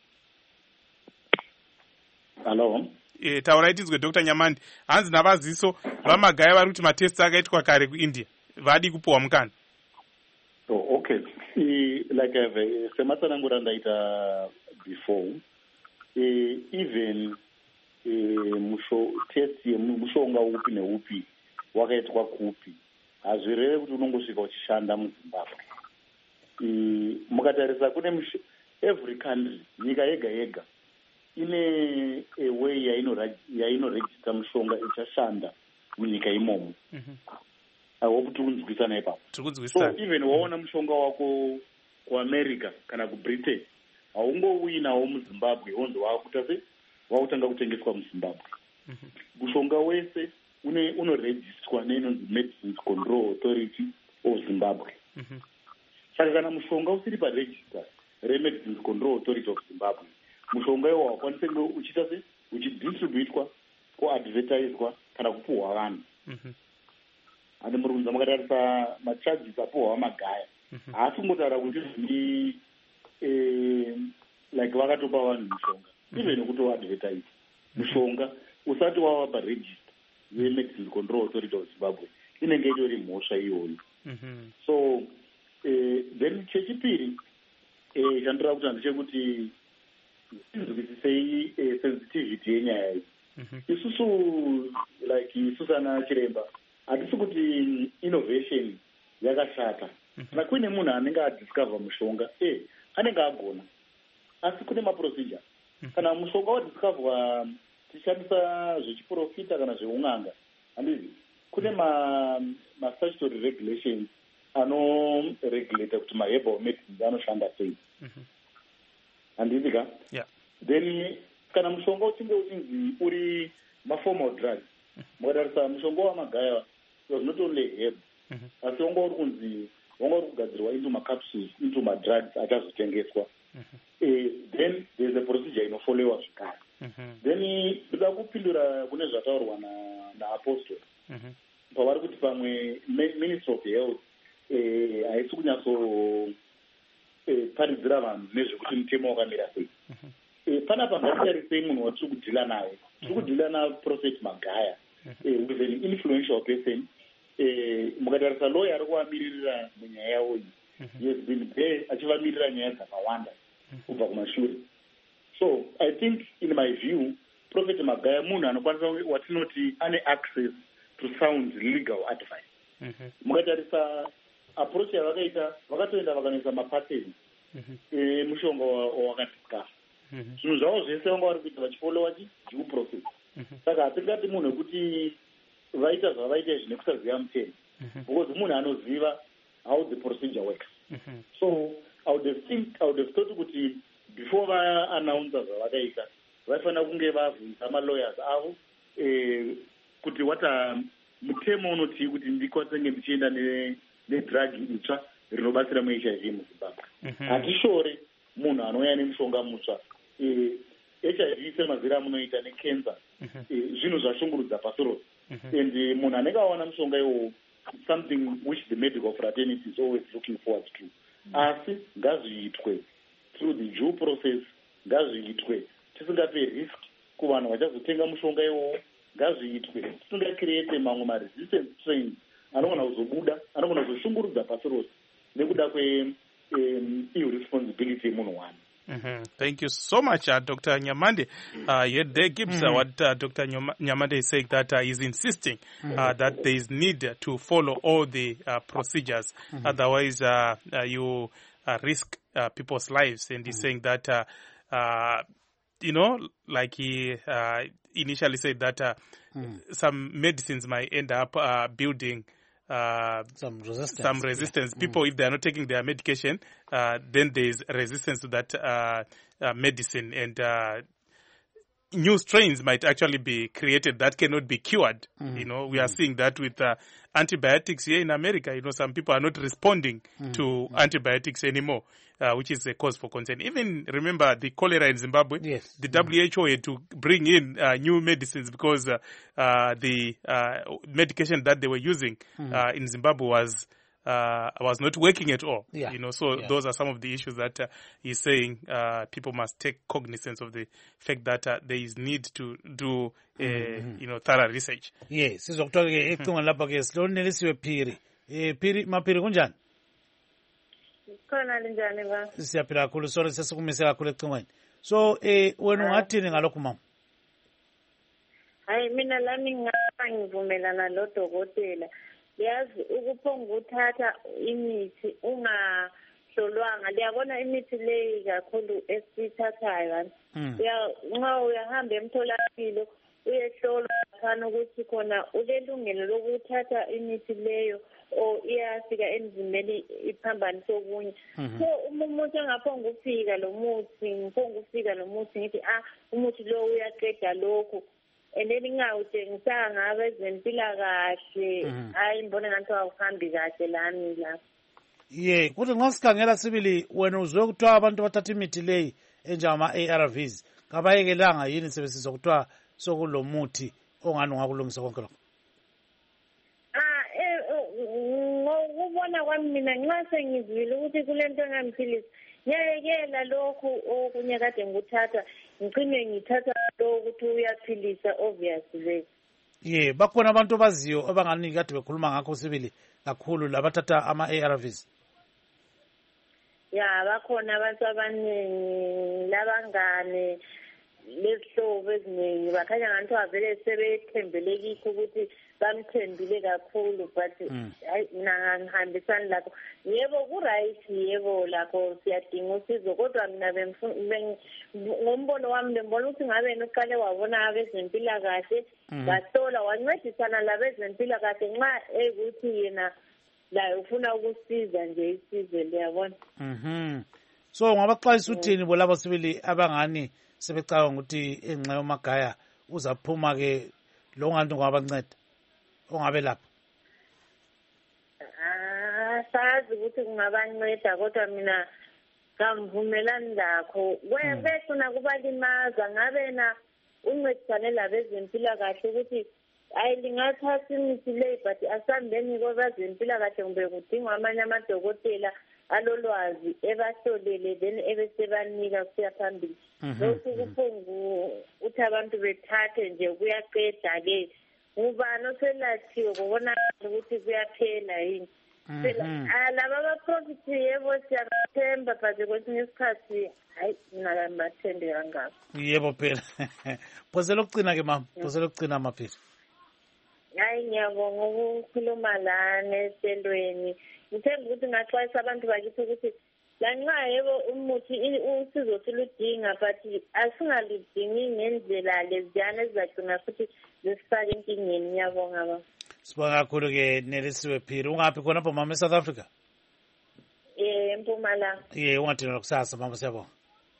Hello. Eh, taurai tizwe Doctor Nyamande. Hanzi navaziso vamagaya vari kuti matest akaitwa kare kuIndia. vadi kupuwa mukana. Oh, okay. I, like I've sematsanangura ndaita before, uh, even uh, musho test mushonga upi neupi wakaitwa kupi hazvireve kuti unongosvika uchishanda muZimbabwe. Mukatarisa kune every country, nyika yega yega ine a way yainoregister mushonga ichashanda munyika imomo. I hope tikunzwisana ipapo. So even waona mushonga wako kuAmerica kana kuBritain haungowinawo muZimbabwe wonzi wakuta se wakutanga kutengeswa muZimbabwe. Mushonga wese une unoregistrwa neinonzi Medicines Control Authority of Zimbabwe. Saka kana mushonga usiri paregister reMedicines Control Authority of Zimbabwe, mushonga iwo wakwanise uchiita se uchidistributwa kuadvertiswa kana kupuhwa vanhu. Andi murunza mukatarisa macharges apuhwa Magaya haasi kungotaura kuti ni like vakatopa vanhu mushonga even kutoadvertise mushonga usati wava paregister yeMedicines Control Authority of Zimbabwe inenge itori mhosva iyoyo. So uh, then chechipiri uh, chandira kuti handechekuti tinzwisisei uh, sensitivity yenyaya iyi. Isusu like isusu ana chiremba hatisi kuti innovation yakashata. Kana kuine munhu anenge adiscover mushonga eh anenge agona asi kune maprocedure. Kana mushonga wadiscoverwa tichishandisa zvechiprofita kana zveun'anga handizi kune ma, ma statutory regulations anoregulate kuti maherbal medicines anoshanda sei. Handizi ka? Yeah. Then kana mushonga uchinge uchinzi uri maformal drugs, mukatarisa mushonga waMagaya was not only herb asi wanga uri kunzi wanga uri kugadzirwa into macapsules into madrugs achazotengeswa. Then there's a procedure inofolewa zvekare. Then ndoda kupindura kune zvataurwa naApostle pavari kuti pamwe Ministry of Health haisi kunyatso paridzira vanhu nezvekuti mutemo wakamira sei. Panapa ngatitarisei munhu watiri kudhila naye. Tiri kudhila naProfet Magaya with an influential person. Mukatarisa lawyer ari kuvamirira munyaya yavo iyi. He has been there achivamirira nyaya dzakawanda kubva kumashure. So I think in my view Prophet Magaya munhu anokwanisa watinoti ane access to sound legal advice. Mukatarisa approach yavakaita vakatoenda vakanoisa mapatterns mushonga wawakadiscover. Zvinhu zvavo zvese vanga vari kuita vachifollowa due process. Saka hatingati munhu wekuti vaita zvavaita zvine kusaziva mutemo because munhu anoziva how the procedure works. So I would have think I would have thought kuti before vaannounce zvavakaita vaifanira kunge vabvunza malawyers avo kuti wata mutemo unotii kuti ndikwanise ndichienda nedrug itsva rinobatsira muH I V muZimbabwe. Hatishore munhu anouya nemushonga mutsva. H I V semazira amunoita necancer zvinhu zvashungurudza pasi rose. And munhu anenge awana mushonga iwowo something which the medical fraternity is always looking forward to. Asi ngazviitwe through the due process, ngazviitwe tisingape risk kuvanhu vachazotenga mushonga iwowo, ngazviitwe tisingacreate mamwe maresistance strains anogona kuzobuda anogona kuzoshungurudza pasi rose nekuda kwe um, irresponsibility yemunhu wani. Mm-hmm. Thank you so much, uh, Doctor Nyamande. Uh, yet there gives mm-hmm. uh, what uh, Doctor Nyamande is saying, that uh, he's insisting mm-hmm. uh, that there is need to follow all the uh, procedures. Mm-hmm. Otherwise, uh, uh, you uh, risk uh, people's lives. And he's mm-hmm. saying that, uh, uh, you know, like he uh, initially said that uh, mm-hmm. some medicines might end up uh, building Uh, some resistance. Some resistance. Yeah. People, mm. if they are not taking their medication, uh, then there is resistance to that uh, uh, medicine, and uh, new strains might actually be created that cannot be cured. Mm. You know, we mm. are seeing that with uh, antibiotics here in America. You know, some people are not responding mm. to mm. antibiotics anymore, uh, which is a cause for concern. Even remember the cholera in Zimbabwe. Yes. The W H O had to bring in uh, new medicines because uh, uh, the uh, medication that they were using mm. uh, in Zimbabwe was uh, was not working at all. Yeah. You know, so yeah. those are some of the issues that uh, he's saying uh, people must take cognizance of the fact that uh, there is need to do uh, mm-hmm. you know, thorough research. Yes, sizokuthola ke ecingweni lapha ke silonelisiwe Phiri Eh Phiri Maphiri kunjani? Khona linjani ba? Siyaphila kakhulu sorry sesikumise kakhulu ecingweni. So eh wena ungathini ngalokho mama? Hayi mina lami ngivumelana lo dokotela. Yazi ukuphonga uthatha imithi ungahlolwanga liyabona imithi leyi kakhulu esithathayo ya nxa uyahamba emtholampilo uyehlolwa khona ukuthi khona ulelungelo lokuthatha imithi leyo o iyafika emzimbeni iphambanisa okunye so umuntu engaphonga ukufika lo muthi ngiphonga ukufika lo muthi ngithi ah umuthi lo uyaqeda lokho endeni ngawutshengisanga abezempilakahle hayi ngibona ngathi awuhambi kahle lami lapho. Ye kuthi nxa sikhangela sibili wena uzwe kuthiwa abantu bathatha imithi leyi enjengama-A R Vs kabayekelanga yini sebesizwa kuthiwa sokulomuthi ongani ungakulungisa konke lokho? Ngokubona kwami mina nxa sengizwile ukuthi kulento engamphilisi ngiyayekela lokhu okunye kade ngikuthatha ngicine ngithatha lo ukuthi uyaphilisa obviously. Ye bakhona abantu abaziyo abangani kade bekhuluma ngakho sibili kakhulu labathatha ama-A R Vs. Ya bakhona abantu abaningi labangane lesihlobo eziningi bakhanya ngathi avele sebethembele kikho ukuthi bamthembile kakhulu but mina ngihambisani lakho yebo ku-right yebo lakho siyadinga usizo kodwa mina ngombono wami bembona ukuthi ngabe yena uqale wabona abezempilakahle bahlola wancedisana labezempilakahle nxa ekuthi yena laye ufuna ukusiza nje isize liyabona. Mhm. So ngabaxwayisa uthini bo labo sibili abangani sebecabanga ukuthi enxa yomagaya uzaphuma ke lo nganto ngabanceda ongabe lapha? Ah sazi ukuthi kungabanceda kodwa mina ngamvumelani lakho kwebefuna kubalimaza ngabe na uncedisane labezempilakahle ukuthi ayi lingathatha imithi leyi but asambeni kwabezempilakahle kumbe kudingwa amanye amadokotela alolwazi ebahlolele then ebesebanika kusiya phambili. Lokhu kuphonga ukuthi abantu bethathe nje kuyaqeda-ke ngubani oselathiwe kubonakala ukuthi kuyaphela yini. Laba abaprofiti yebo siyabathemba but kwesinye isikhathi hayi mina kambathembe kangako. Yebo phela. Phosela ukucina ke mama, phosela ukucina Maphiri. Hayi ngiyabonga ukukhuluma lana eselweni. Ngithemba ukuthi ngaxwayisa abantu bakithi ukuthi lanxa yebo umuthi usizo siludinga but asingaludingi ngendlela leziyana ezizagcina futhi zisifake enkingeni. Ngiyabonga baba. Sibonga kakhulu ke Nelisiwe Phiri. Ungaphi khonapho mama eSouth Africa? Eh eMpumalanga. Ye ungathini kusasa mama siyabonga.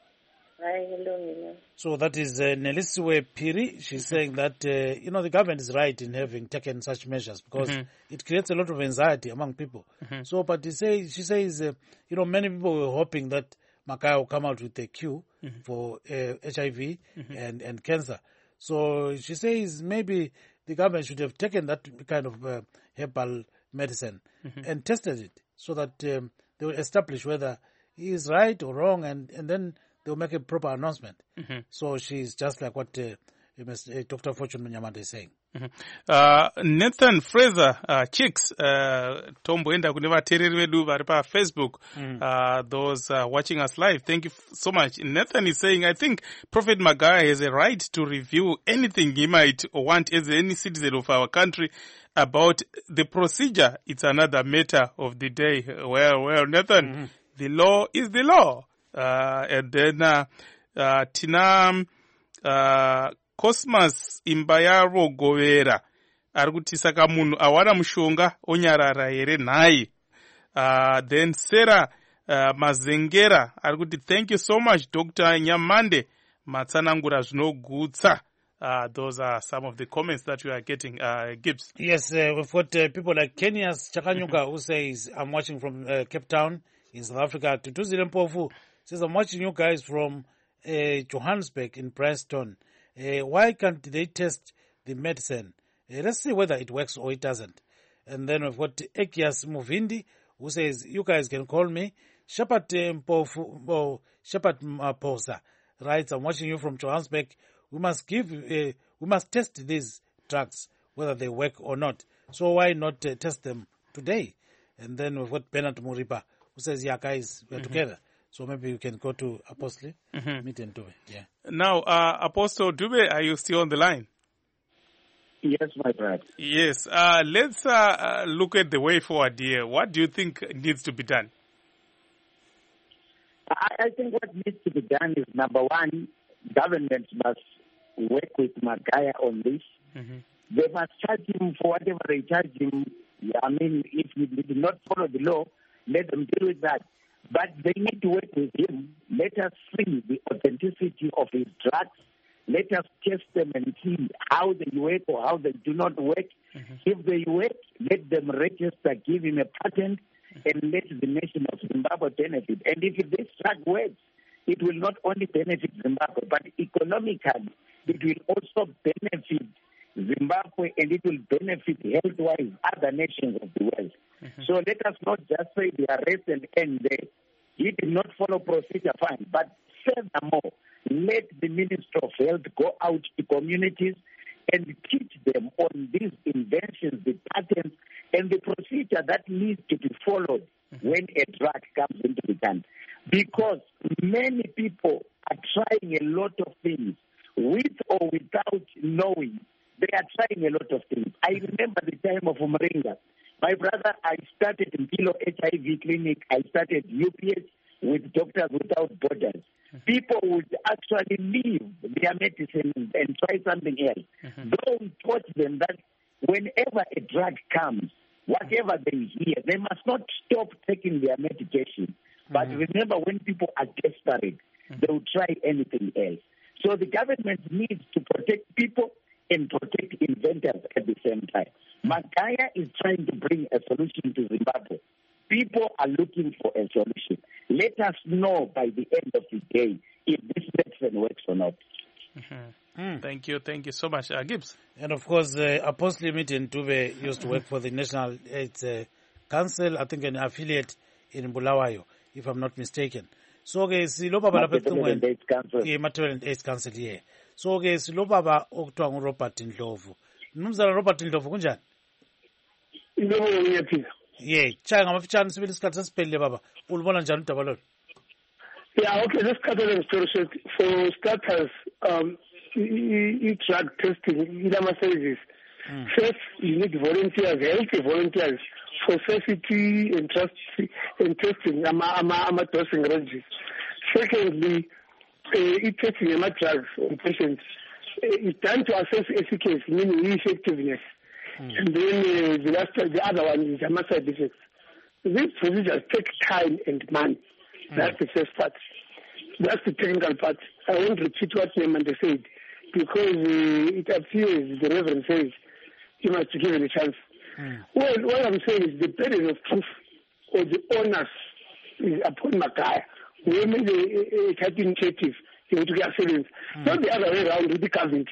Hayi. So that is uh, Nelisiwe Phiri. She's saying that, uh, you know, the government is right in having taken such measures because mm-hmm. it creates a lot of anxiety among people. Mm-hmm. So, but they say, she says, uh, you know, many people were hoping that Makaya will come out with a cure mm-hmm. for uh, H I V mm-hmm. and, and cancer. So she says maybe the government should have taken that kind of uh, herbal medicine mm-hmm. and tested it so that um, they will establish whether he is right or wrong, and, and then they'll make a proper announcement. Mm-hmm. So she's just like what uh, uh, Doctor Fortune Munyamanda is saying. Mm-hmm. Uh, Nathan Fraser, uh, Chicks, uh, tomboenda kune vateereri vedu vari paFacebook, mm. uh, those uh, watching us live, thank you f- so much. Nathan is saying, I think Prophet Magaya has a right to review anything he might want as any citizen of our country about the procedure. It's another matter of the day. Well, well, Nathan, mm-hmm. the law is the law. Uh, and then uh, uh, tina uh, Cosmas Imbayaro Govera ari kuti saka munhu awana mushonga onyarara here nhayi. Uh, then Sarah uh, Mazengera ari kuti thank you so much Doctor Nyamande matsanangura zvinogutsa. Uh, those are some of the comments that we are getting. Uh, Gibbs. Yes, uh, we've got uh, people like Kenya's Chakanyuka who says, I'm watching from uh, Cape Town in South Africa. Tutuzi Lempofu says, I'm watching you guys from uh, Johannesburg in Preston. Uh, why can't they test the medicine? Uh, let's see whether it works or it doesn't. And then we've got Ekias Muvindi who says, you guys can call me. Shepherd Mpofu, oh, Shepherd Maposa writes, I'm watching you from Johannesburg. We must give, uh, we must test these drugs, whether they work or not. So why not uh, test them today. And then we've got Bernard Muripa, who says, yeah, guys, we're mm-hmm. together. So maybe you can go to Apostle, mm-hmm. meet and Dube. Yeah. Now, uh, Apostle Dube, are you still on the line? Yes, my brother. Yes. Uh, let's uh, look at the way forward here. What do you think needs to be done? I, I think what needs to be done is, number one, government must work with Magaya on this. Mm-hmm. They must charge him for whatever they charge him. I mean, if he did not follow the law, let them deal with that. But they need to work with him. Let us see the authenticity of his drugs. Let us test them and see how they work or how they do not work. Mm-hmm. If they work, let them register, give him a patent, mm-hmm. and let the nation of Zimbabwe benefit. And if this drug works, it will not only benefit Zimbabwe, but economically, it will also benefit Zimbabwe, and it will benefit health-wise other nations of the world. Mm-hmm. So let us not just say the arrest and end there. He did not follow procedure, fine. But furthermore, let the Minister of Health go out to communities and teach them on these inventions, the patents, and the procedure that needs to be followed mm-hmm. when a drug comes into the country. Because many people are trying a lot of things with or without knowing. They are trying a lot of things. I remember the time of Umringa. My brother, I started in Kilo H I V clinic. I started U P S with Doctors Without Borders. Mm-hmm. People would actually leave their medicine and try something else. Mm-hmm. Don't taught them that whenever a drug comes, whatever they hear, they must not stop taking their medication. Mm-hmm. But remember, when people are desperate, mm-hmm. they will try anything else. So the government needs to protect people and protect inventors at the same time. Magaya is trying to bring a solution to Zimbabwe. People are looking for a solution. Let us know by the end of the day if this medicine works or not. Mm-hmm. Mm. Thank you. Thank you so much. Uh, Gibbs. And of course, uh, Apostle Mitten Dube used to work for the National AIDS uh, Council, I think an affiliate in Bulawayo, if I'm not mistaken. So, okay, silobaba lapha ecingweni ye Material and AIDS Council here. So, okay, silobaba okuthiwa nguRobert Ndlovu. Mnumzana Robert Ndlovu kunjani? Yebo ngiyaphila. Yeah, chaya ngamafitshane sibili isikhathi sesiphelile baba. Ulibona njani udaba lolu? Yeah, okay, let's cut it in story short. For starters, um, e-drug testing, ilama services. Mm. First, you need volunteers, healthy volunteers for safety and trust and testing, ama ama ama dosing ranges. Secondly, uh, e-testing ama drugs on patients is done to assess efficacy, meaning effectiveness. Mm. And then uh, the last, the other one is ama side effects. These procedures take time and money. Mm. That's the first part. That's the technical part. I won't repeat what Nemanda said because uh, it appears, the Reverend says, you must be given a chance. Mm. Well, what I'm saying is the burden of proof or the onus is upon Magaya. We made a, a type initiative to get excellence. Mm. Not the other way around with the government.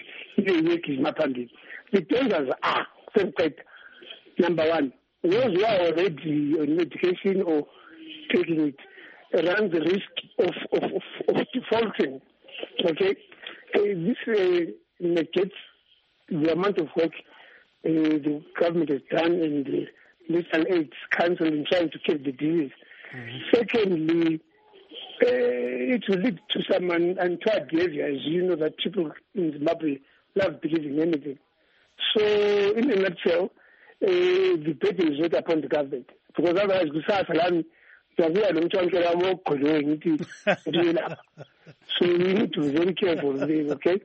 The dangers are separate. Number one, those who are already on medication or taking it run the risk of, of, of, of defaulting. Okay? Uh, this uh, negates the amount of work uh, the government has done in the National AIDS Council in trying to keep the disease. Mm-hmm. Secondly, uh, it will lead to some un- untoward behavior, as you know, that people in Zimbabwe love believing anything. So, in a nutshell, uh, the burden is not upon the government. Because otherwise, so we need to be very careful, okay?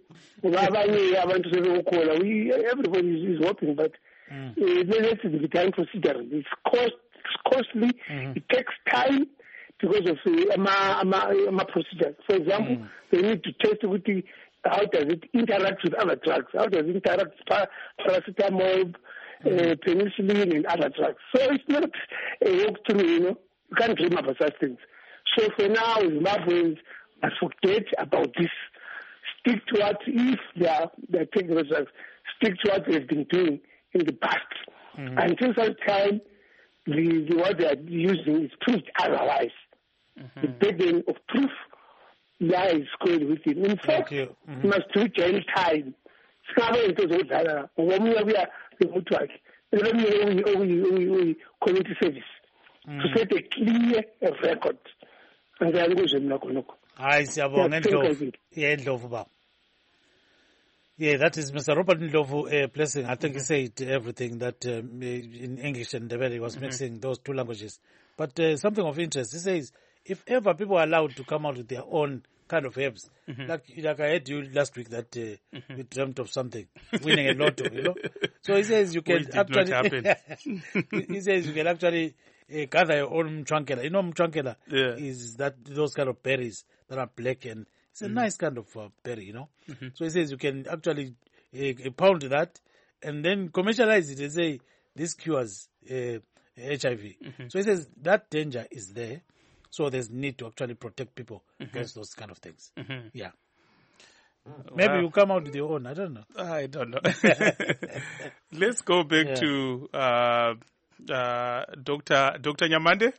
We, everybody is, is hoping, but mm. uh, let's be time procedure. It's, cost, it's costly, mm-hmm. It takes time because of uh, my, my, my procedure. For example, mm. they need to test with the, how does it interact with other drugs, how does it interact with paracetamol, mm. uh, penicillin, and other drugs. So it's not a walk through, you know. You can't dream about such things. So for now, Zimbabweans must forget about this. Stick to what, if they are, they are taking those drugs, stick to what they've been doing in the past. Mm-hmm. Until such time, the, the what they are using is proved otherwise. Mm-hmm. The burden of proof lies squarely with it. In fact, mm-hmm. you must do jail time. community service mm. to set a clear record. And I go to Hayi siyabonga Ndlovu. Yeah, Ndlovu baba. Yeah, that is Mister Robert Ndlovu uh, Blessing. I think mm-hmm. he said everything that um, in English and Ndebele was mm-hmm. mixing those two languages. But uh, something of interest, he says, if ever people are allowed to come out with their own kind of herbs, mm-hmm. like like I heard you last week that uh, mm-hmm. you dreamt of something, winning a lotto, you know. So he says you can actually. He says you can actually uh, gather your own mchankela. You know, mchankela yeah. is that those kind of berries that are black and it's a mm-hmm. nice kind of uh, berry, you know. Mm-hmm. So he says you can actually uh, pound that and then commercialize it and say this cures uh, H I V. Mm-hmm. So he says that danger is there. So there's need to actually protect people mm-hmm. against those kind of things. Mm-hmm. Yeah. Maybe wow. you come out with your own. I don't know. I don't know. Let's go back yeah. to uh, uh, Doctor Doctor Nyamande.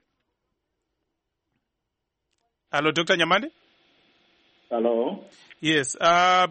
Hello, Doctor Nyamande. Hello. Yes. Uh,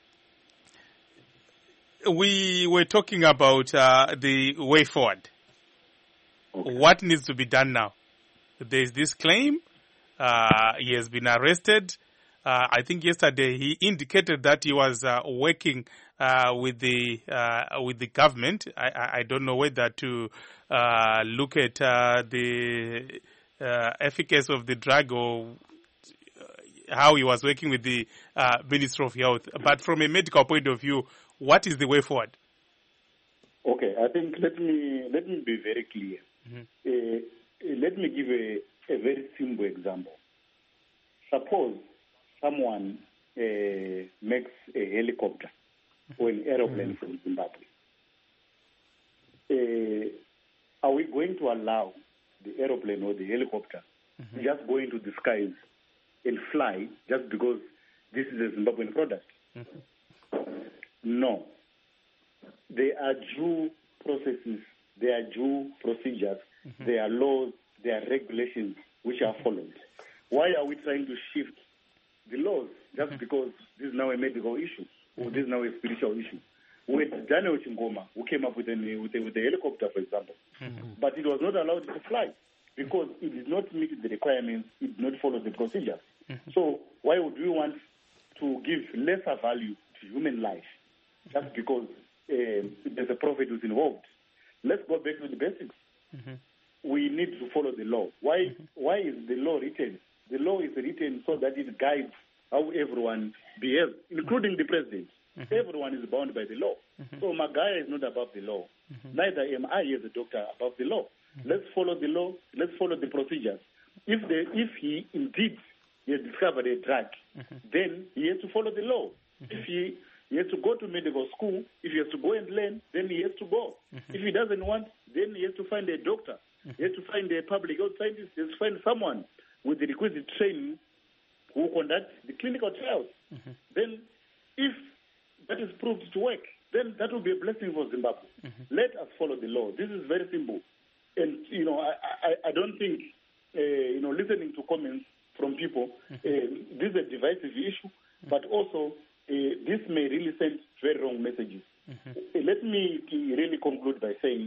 we were talking about uh, the way forward. Okay. What needs to be done now? There is this claim. Uh, he has been arrested. Uh, I think yesterday he indicated that he was uh, working uh, with the uh, with the government. I, I don't know whether to uh, look at uh, the uh, efficacy of the drug or how he was working with the uh, Ministry of Health. But from a medical point of view, what is the way forward? Okay, I think let me let me be very clear. Mm-hmm. Uh, let me give a, a very simple example. Suppose someone uh, makes a helicopter or an aeroplane mm-hmm. from Zimbabwe. Uh, are we going to allow the aeroplane or the helicopter mm-hmm. just go into the skies and fly just because this is a Zimbabwean product? Mm-hmm. No. There are due processes, there are due procedures, mm-hmm. there are laws, there are regulations which are followed. Why are we trying to shift the laws just mm-hmm. because this is now a medical issue or this is now a spiritual issue? With Daniel Chingoma, who came up with a, with a, with a helicopter, for example, mm-hmm. but it was not allowed to fly because it did not meet the requirements, it did not follow the procedures. Mm-hmm. So why would we want to give lesser value to human life just because uh, there's a prophet who's involved? Let's go back to the basics. Mm-hmm. We need to follow the law. Why mm-hmm. Why is the law written? The law is written so that it guides how everyone behaves, including the president. Mm-hmm. Everyone is bound by the law. Mm-hmm. So Magaya is not above the law. Mm-hmm. Neither am I as a doctor above the law. Mm-hmm. Let's follow the law. Let's follow the procedures. If the, if he indeed he has discovered a drug, mm-hmm. then he has to follow the law. Mm-hmm. If he, he has to go to medical school, if he has to go and learn, then he has to go. Mm-hmm. If he doesn't want, then he has to find a doctor. Mm-hmm. He has to find a public health scientist. He has to find someone with the requisite training who conduct the clinical trials. Mm-hmm. Then if that is proved to work, then that will be a blessing for Zimbabwe. Mm-hmm. Let us follow the law. This is very simple. And, you know, I, I, I don't think, uh, you know, listening to comments from people, mm-hmm. uh, this is a divisive issue, mm-hmm. but also uh, this may really send very wrong messages. Mm-hmm. Uh, let me really conclude by saying,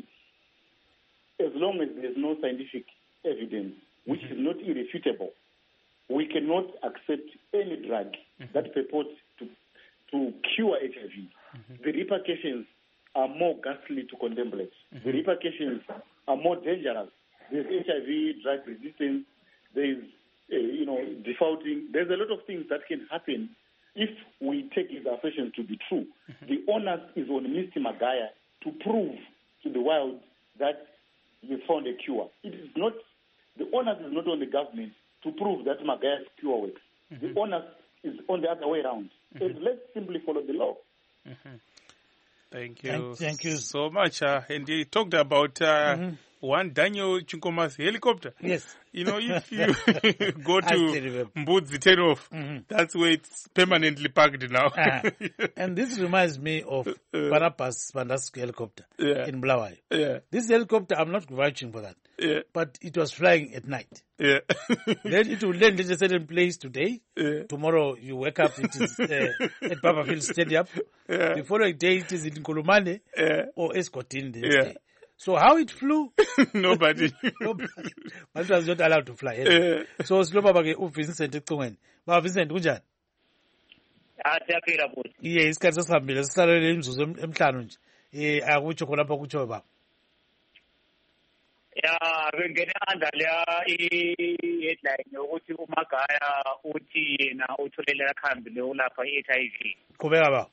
as long as there is no scientific evidence, which mm-hmm. is not irrefutable, we cannot accept any drug mm-hmm. that purports to to cure H I V. Mm-hmm. The repercussions are more ghastly to contemplate. Mm-hmm. The repercussions are more dangerous. There's H I V, drug resistance, there's, uh, you know, defaulting. There's a lot of things that can happen if we take his assertion to be true. Mm-hmm. The onus is on Mister Magaya to prove to the world that he found a cure. It is not, the onus is not on the government to prove that Magaya's cure works. Mm-hmm. The onus is on the other way around. Mm-hmm. And let's simply follow the law. Mm-hmm. Thank you. Thank, thank you so much. Uh, and you talked about uh, mm-hmm. one Daniel Chinkoma's helicopter. Yes. You know, if you go to Mbudzi Tenov, mm-hmm. that's where it's permanently parked now. uh, and this reminds me of uh, Parapas Pandasco helicopter yeah. in Bulawayo. Yeah. This helicopter, I'm not vouching for that. Yeah. But it was flying at night. Yeah. Then it will land at a certain place today. Yeah. Tomorrow you wake up, it is uh, at Papafield Stadium. Yeah. The following day it is in Kulumane yeah. or Escotine the next yeah. day. So how it flew? Nobody. Nobody. But was not allowed to fly. Anyway. Uh, So siloba bake uVincent eCingweni. Ba Vincent kunjani? Ah, siyaphila futhi. Iye isikhathi sesihambile sisarele imizuzu em- emhlanu nje. Eh akutsho khona lapha kutsho baba. Ya, bengene under leya i-headline yokuthi uMagaya uthi yena utholela khambi lokulapha i-H I V. Qhubeka baba.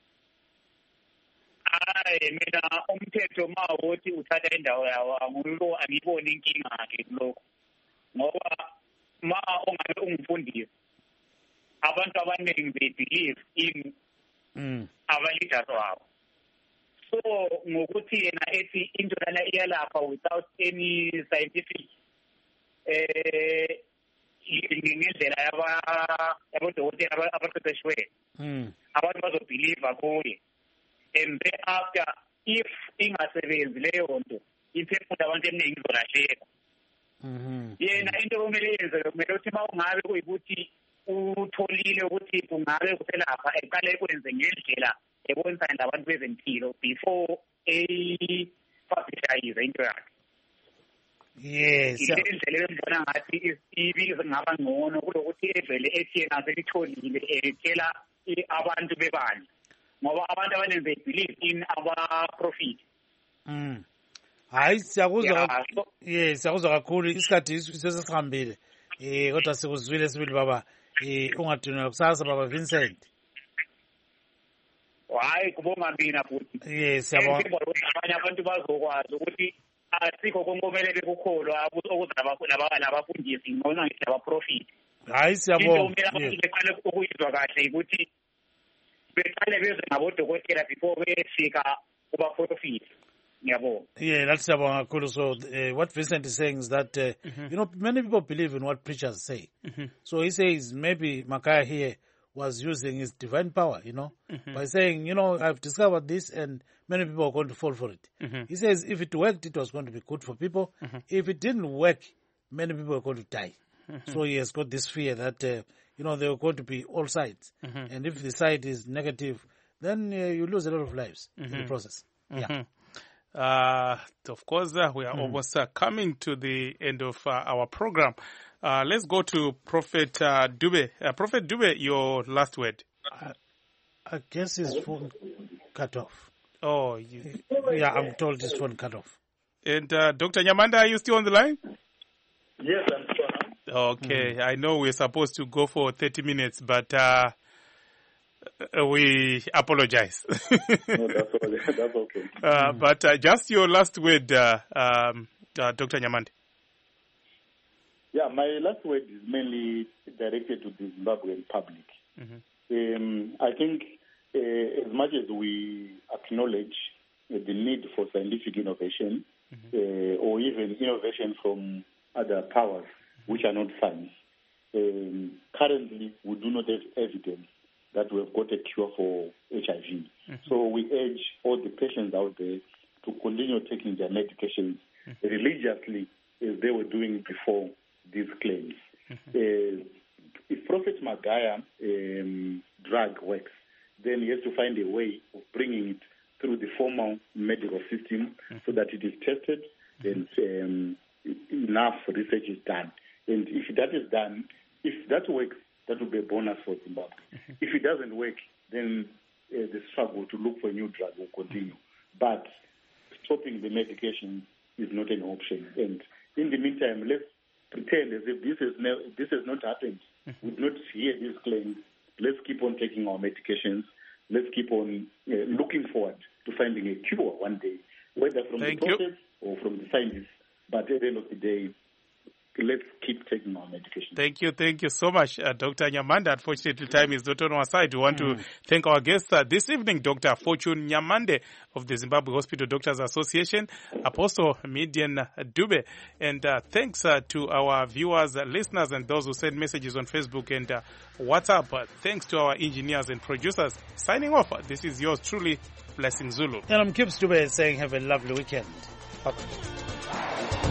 Hayi mina umthetho mawuthi uthatha indawo yawo angiyiboni angiyiboni inkinga yakhe kulokho. Ngoba ma ongabe ungumfundisi abantu abaningi they believe in Mm. aba-leaders wabo. So ngokuthi yena ethi into lana iyalapha without any scientific eh ngendlela yaba yabodokotela aba- abaqeqeshiwe Mm. abantu bazobhiliva kuye. And then after if ingasebenzi leyo nto imphefumulo abantu eminingi izolahleka. Mhm. Yena into okumele yenze kumele ukuthi uma ungabe kuyikuthi utholile ukuthi kungabe kuselapha eqale kwenze ngendlela ebonisana labantu bezempilo before a-publicize into yakhe. Yes. Ile ndlela ebona ngathi ibize ngaba ngcono kulokuthi evele ethi yena selitholile etshela i- abantu bebandla. Ngoba abantu abaningi they believe in our profit. Mm. Hayi siyakuzwa. Yeah, kak- so- Yes, siyakuzwa kakhulu isikhathi sesihambile. Eh kodwa sikuzwile sibili baba. Eh ungadinwa kusasa baba Vincent. Hayi kubonga mina futhi. Yes, siyabonga. Ngibona ukuthi abanye abantu bazokwazi ukuthi asikho konkomele bekukholwa okuza labafundisi ngona ngithi abaprofit. Hayi Into siyabonga. okumele abantu Yes. beqale ukuyizwa kahle ukuthi beqale beze ngabodokotela before befika kubaprofit. Ngiyabonga. Yeah, that's siyabonga kakhulu. So uh, what Vincent is saying is that uh, you know many people believe in what preachers say. So he says maybe Makaya here was using his divine power, you know, by saying, you know, I've discovered this and many people are going to fall for it. He says if it worked, it was going to be good for people. If it didn't work, many people are going to die. So he has got this fear that, uh, you know, there are going to be all sides. And if the side is negative, then uh, you lose a lot of lives in the process. Yeah. Uh, of course, uh, we are almost uh, coming to the end of uh, our program. Uh, let's go to Prophet uh, Dube. Uh, Prophet Dube, your last word. I, I guess his phone cut off. Oh, you, Yeah, I'm told his phone cut off. and uh, Doctor Nyamanda, are you still on the line? Yes, I'm sure. Okay, I know we're supposed to go for thirty minutes, but uh, we apologize. No, that's, all, that's okay. uh, but uh, just your last word, uh, um, uh, Doctor Nyamanda. Yeah, my last word is mainly directed to the Zimbabwean public. Mm-hmm. Um, I think uh, as much as we acknowledge uh, the need for scientific innovation, mm-hmm. uh, or even innovation from other powers which are not science, um, currently we do not have evidence that we have got a cure for H I V. Mm-hmm. So we urge all the patients out there to continue taking their medications mm-hmm. religiously as they were doing before these claims. Mm-hmm. Uh, if Prophet Magaya um, drug works, then he has to find a way of bringing it through the formal medical system mm-hmm. so that it is tested mm-hmm. and um, enough research is done. And if that is done, if that works, that will be a bonus for Zimbabwe. Mm-hmm. If it doesn't work, then uh, the struggle to look for a new drug will continue. But stopping the medication is not an option. And in the meantime, let's pretend as if this, is ne- this has not happened. Mm-hmm. We do not hear these claims. Let's keep on taking our medications. Let's keep on uh, looking forward to finding a cure one day, whether from Thank the you. process or from the scientists. But at the end of the day, let's keep taking our medication. Thank you, thank you so much, uh, Doctor Nyamanda. Unfortunately, time is not on our side. We want Mm. to thank our guest uh, this evening, Doctor Fortune Nyamande of the Zimbabwe Hospital Doctors Association, Apostle Midian Dube, and uh, thanks uh, to our viewers, uh, listeners, and those who send messages on Facebook and uh, WhatsApp. Uh, thanks to our engineers and producers. Signing off. This is yours truly, Blessing Zulu. And I'm Kip Stube saying have a lovely weekend. Bye-bye.